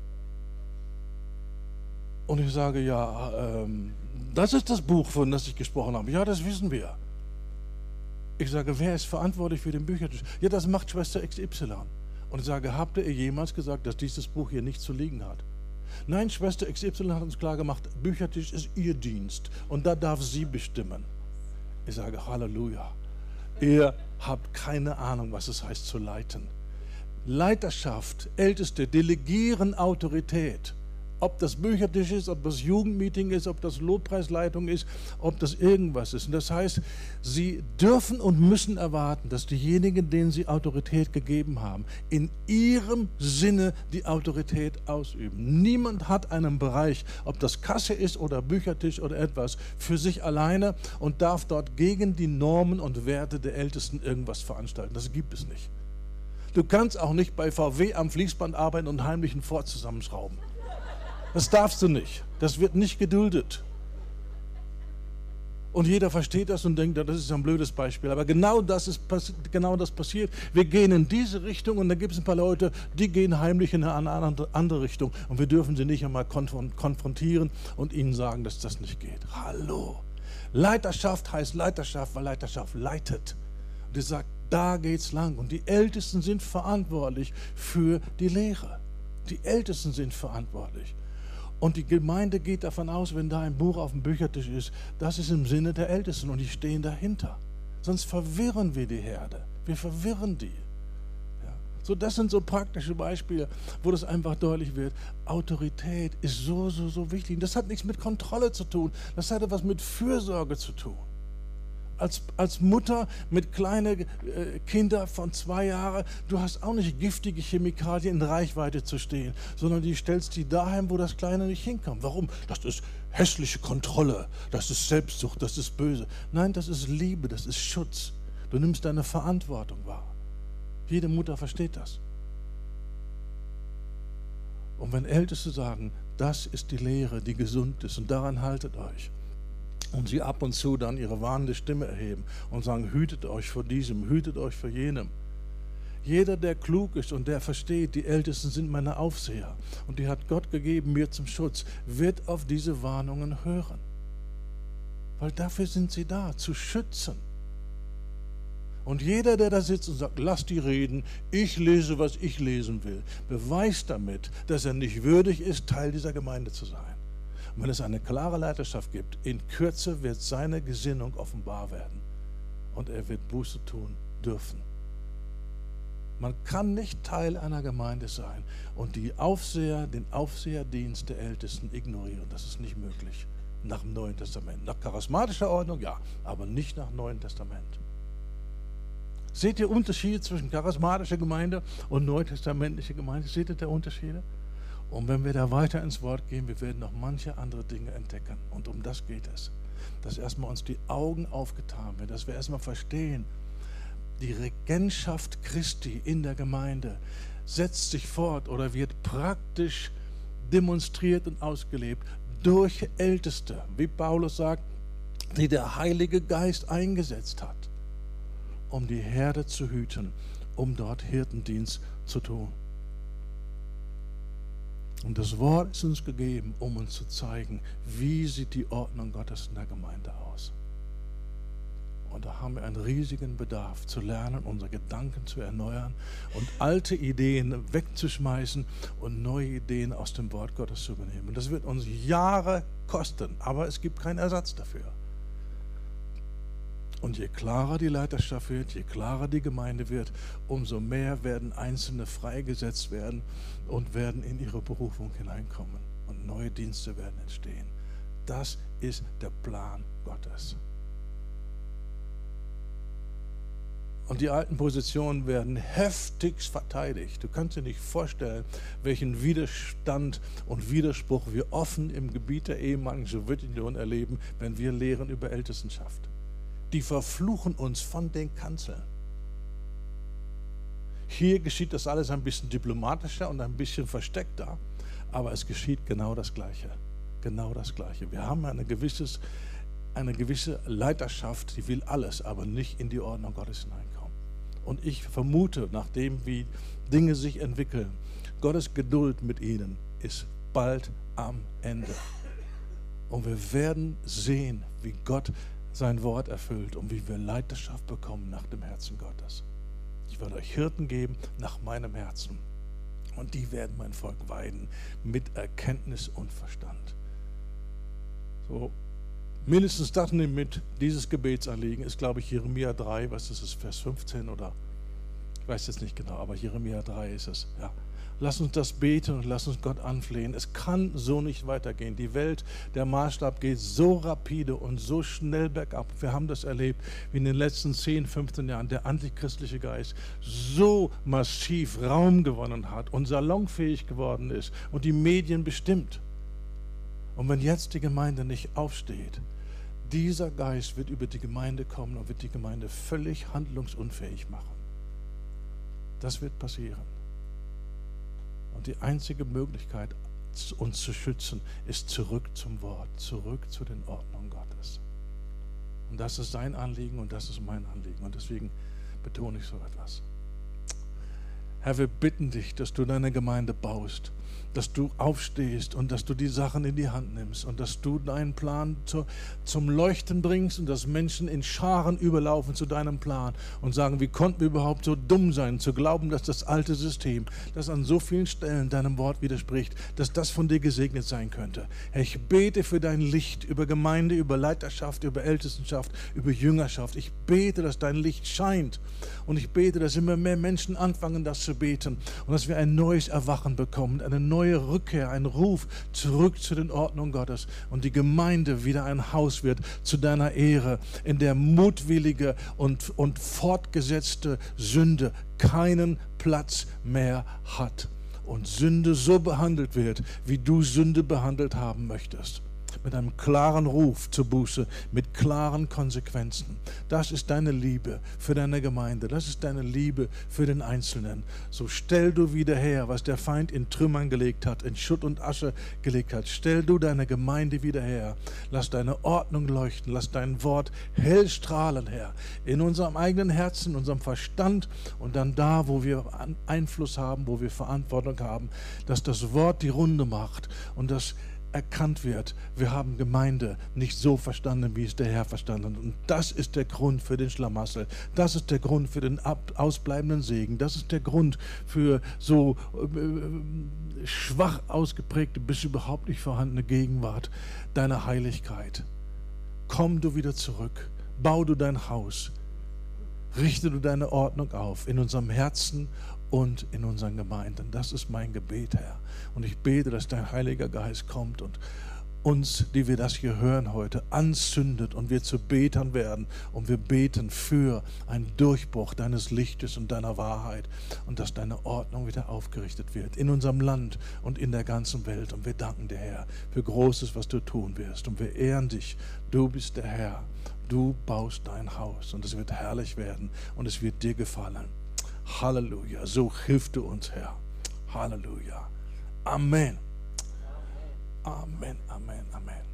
Und ich sage, ja, das ist das Buch, von das ich gesprochen habe. Ja, das wissen wir. Ich sage, wer ist verantwortlich für den Büchertisch? Ja, das macht Schwester XY. Und ich sage, habt ihr jemals gesagt, dass dieses Buch hier nicht zu liegen hat? Nein, Schwester XY hat uns klar gemacht, Büchertisch ist ihr Dienst und da darf sie bestimmen. Ich sage, Halleluja. Ihr habt keine Ahnung, was es heißt zu leiten. Leiterschaft, Älteste delegieren Autorität. Ob das Büchertisch ist, ob das Jugendmeeting ist, ob das Lobpreisleitung ist, ob das irgendwas ist. Und das heißt, sie dürfen und müssen erwarten, dass diejenigen, denen sie Autorität gegeben haben, in ihrem Sinne die Autorität ausüben. Niemand hat einen Bereich, ob das Kasse ist oder Büchertisch oder etwas, für sich alleine und darf dort gegen die Normen und Werte der Ältesten irgendwas veranstalten. Das gibt es nicht. Du kannst auch nicht bei VW am Fließband arbeiten und heimlichen Ford zusammenschrauben. Das darfst du nicht. Das wird nicht geduldet. Und jeder versteht das und denkt, das ist ein blödes Beispiel. Aber genau das passiert. Wir gehen in diese Richtung und da gibt es ein paar Leute, die gehen heimlich in eine andere Richtung. Und wir dürfen sie nicht einmal konfrontieren und ihnen sagen, dass das nicht geht. Hallo. Leiterschaft heißt Leiterschaft, weil Leiterschaft leitet. Und die sagt, da geht's lang. Und die Ältesten sind verantwortlich für die Lehre. Die Ältesten sind verantwortlich. Und die Gemeinde geht davon aus, wenn da ein Buch auf dem Büchertisch ist, das ist im Sinne der Ältesten und die stehen dahinter. Sonst verwirren wir die Herde. Wir verwirren die. Ja. So, das sind so praktische Beispiele, wo das einfach deutlich wird. Autorität ist so, so, so wichtig. Und das hat nichts mit Kontrolle zu tun. Das hat etwas mit Fürsorge zu tun. Als Mutter mit kleinen Kindern von 2 Jahren, du hast auch nicht giftige Chemikalien in Reichweite zu stehen, sondern die stellst die daheim, wo das Kleine nicht hinkommt. Warum? Das ist hässliche Kontrolle, das ist Selbstsucht, das ist böse. Nein, das ist Liebe, das ist Schutz. Du nimmst deine Verantwortung wahr. Jede Mutter versteht das. Und wenn Älteste sagen, das ist die Lehre, die gesund ist und daran haltet euch, und sie ab und zu dann ihre warnende Stimme erheben und sagen, hütet euch vor diesem, hütet euch vor jenem. Jeder, der klug ist und der versteht, die Ältesten sind meine Aufseher und die hat Gott gegeben mir zum Schutz, wird auf diese Warnungen hören. Weil dafür sind sie da, zu schützen. Und jeder, der da sitzt und sagt, lass die reden, ich lese, was ich lesen will, beweist damit, dass er nicht würdig ist, Teil dieser Gemeinde zu sein. Und wenn es eine klare Leiterschaft gibt, in Kürze wird seine Gesinnung offenbar werden und er wird Buße tun dürfen. Man kann nicht Teil einer Gemeinde sein und den Aufseherdienst der Ältesten ignorieren. Das ist nicht möglich nach dem Neuen Testament. Nach charismatischer Ordnung ja, aber nicht nach dem Neuen Testament. Seht ihr Unterschiede zwischen charismatischer Gemeinde und neutestamentlicher Gemeinde? Seht ihr da Unterschiede? Und wenn wir da weiter ins Wort gehen, wir werden noch manche andere Dinge entdecken. Und um das geht es. Dass erstmal uns die Augen aufgetan werden, dass wir erstmal verstehen, die Regentschaft Christi in der Gemeinde setzt sich fort oder wird praktisch demonstriert und ausgelebt durch Älteste, wie Paulus sagt, die der Heilige Geist eingesetzt hat, um die Herde zu hüten, um dort Hirtendienst zu tun. Und das Wort ist uns gegeben, um uns zu zeigen, wie sieht die Ordnung Gottes in der Gemeinde aus. Und da haben wir einen riesigen Bedarf zu lernen, unsere Gedanken zu erneuern und alte Ideen wegzuschmeißen und neue Ideen aus dem Wort Gottes zu übernehmen. Und das wird uns Jahre kosten, aber es gibt keinen Ersatz dafür. Und je klarer die Leiterschaft wird, je klarer die Gemeinde wird, umso mehr werden Einzelne freigesetzt werden und werden in ihre Berufung hineinkommen. Und neue Dienste werden entstehen. Das ist der Plan Gottes. Und die alten Positionen werden heftigst verteidigt. Du kannst dir nicht vorstellen, welchen Widerstand und Widerspruch wir offen im Gebiet der ehemaligen Sowjetunion erleben, wenn wir lehren über Ältestenschaft. Die verfluchen uns von den Kanzeln. Hier geschieht das alles ein bisschen diplomatischer und ein bisschen versteckter, aber es geschieht genau das Gleiche. Genau das Gleiche. Wir haben eine gewisse Leiterschaft, die will alles, aber nicht in die Ordnung Gottes hineinkommen. Und ich vermute, nachdem wie Dinge sich entwickeln, Gottes Geduld mit ihnen ist bald am Ende. Und wir werden sehen, wie Gott sein Wort erfüllt und wie wir Leiterschaft bekommen nach dem Herzen Gottes. Ich werde euch Hirten geben nach meinem Herzen und die werden mein Volk weiden mit Erkenntnis und Verstand. So, mindestens das mit dieses Gebetsanliegen ist, glaube ich, Jeremia 3, was ist es, Vers 15 oder ich weiß jetzt nicht genau, aber Jeremia 3 ist es, ja. Lass uns das beten und lass uns Gott anflehen. Es kann so nicht weitergehen. Die Welt, der Maßstab geht so rapide und so schnell bergab. Wir haben das erlebt, wie in den letzten 10, 15 Jahren der antichristliche Geist so massiv Raum gewonnen hat und salonfähig geworden ist und die Medien bestimmt. Und wenn jetzt die Gemeinde nicht aufsteht, dieser Geist wird über die Gemeinde kommen und wird die Gemeinde völlig handlungsunfähig machen. Das wird passieren. Und die einzige Möglichkeit, uns zu schützen, ist zurück zum Wort, zurück zu den Ordnungen Gottes. Und das ist sein Anliegen und das ist mein Anliegen. Und deswegen betone ich so etwas. Herr, wir bitten dich, dass du deine Gemeinde baust, dass du aufstehst und dass du die Sachen in die Hand nimmst und dass du deinen Plan zum Leuchten bringst und dass Menschen in Scharen überlaufen zu deinem Plan und sagen, wie konnten wir überhaupt so dumm sein, zu glauben, dass das alte System, das an so vielen Stellen deinem Wort widerspricht, dass das von dir gesegnet sein könnte. Herr, ich bete für dein Licht über Gemeinde, über Leiterschaft, über Ältestenschaft, über Jüngerschaft. Ich bete, dass dein Licht scheint und ich bete, dass immer mehr Menschen anfangen, das zu beten und dass wir ein neues Erwachen bekommen, eine neue Rückkehr, ein Ruf zurück zu den Ordnungen Gottes und die Gemeinde wieder ein Haus wird zu deiner Ehre, in der mutwillige und fortgesetzte Sünde keinen Platz mehr hat und Sünde so behandelt wird, wie du Sünde behandelt haben möchtest. Mit einem klaren Ruf zur Buße, mit klaren Konsequenzen. Das ist deine Liebe für deine Gemeinde, das ist deine Liebe für den Einzelnen. So stell du wieder her, was der Feind in Trümmern gelegt hat, in Schutt und Asche gelegt hat. Stell du deine Gemeinde wieder her. Lass deine Ordnung leuchten, lass dein Wort hell strahlen, Herr. In unserem eigenen Herzen, in unserem Verstand und dann da, wo wir Einfluss haben, wo wir Verantwortung haben, dass das Wort die Runde macht und das erkannt wird, wir haben Gemeinde nicht so verstanden, wie es der Herr verstanden hat. Und das ist der Grund für den Schlamassel. Das ist der Grund für den ausbleibenden Segen. Das ist der Grund für so schwach ausgeprägte, bis überhaupt nicht vorhandene Gegenwart deiner Heiligkeit. Komm du wieder zurück. Bau du dein Haus. Richte du deine Ordnung auf in unserem Herzen und in unseren Gemeinden. Das ist mein Gebet, Herr. Und ich bete, dass dein Heiliger Geist kommt und uns, die wir das hier hören heute, anzündet und wir zu Betern werden. Und wir beten für einen Durchbruch deines Lichtes und deiner Wahrheit und dass deine Ordnung wieder aufgerichtet wird in unserem Land und in der ganzen Welt. Und wir danken dir, Herr, für Großes, was du tun wirst. Und wir ehren dich. Du bist der Herr. Du baust dein Haus und es wird herrlich werden und es wird dir gefallen. Halleluja. So hilf du uns, Herr. Halleluja. Amen. Amen, Amen, Amen.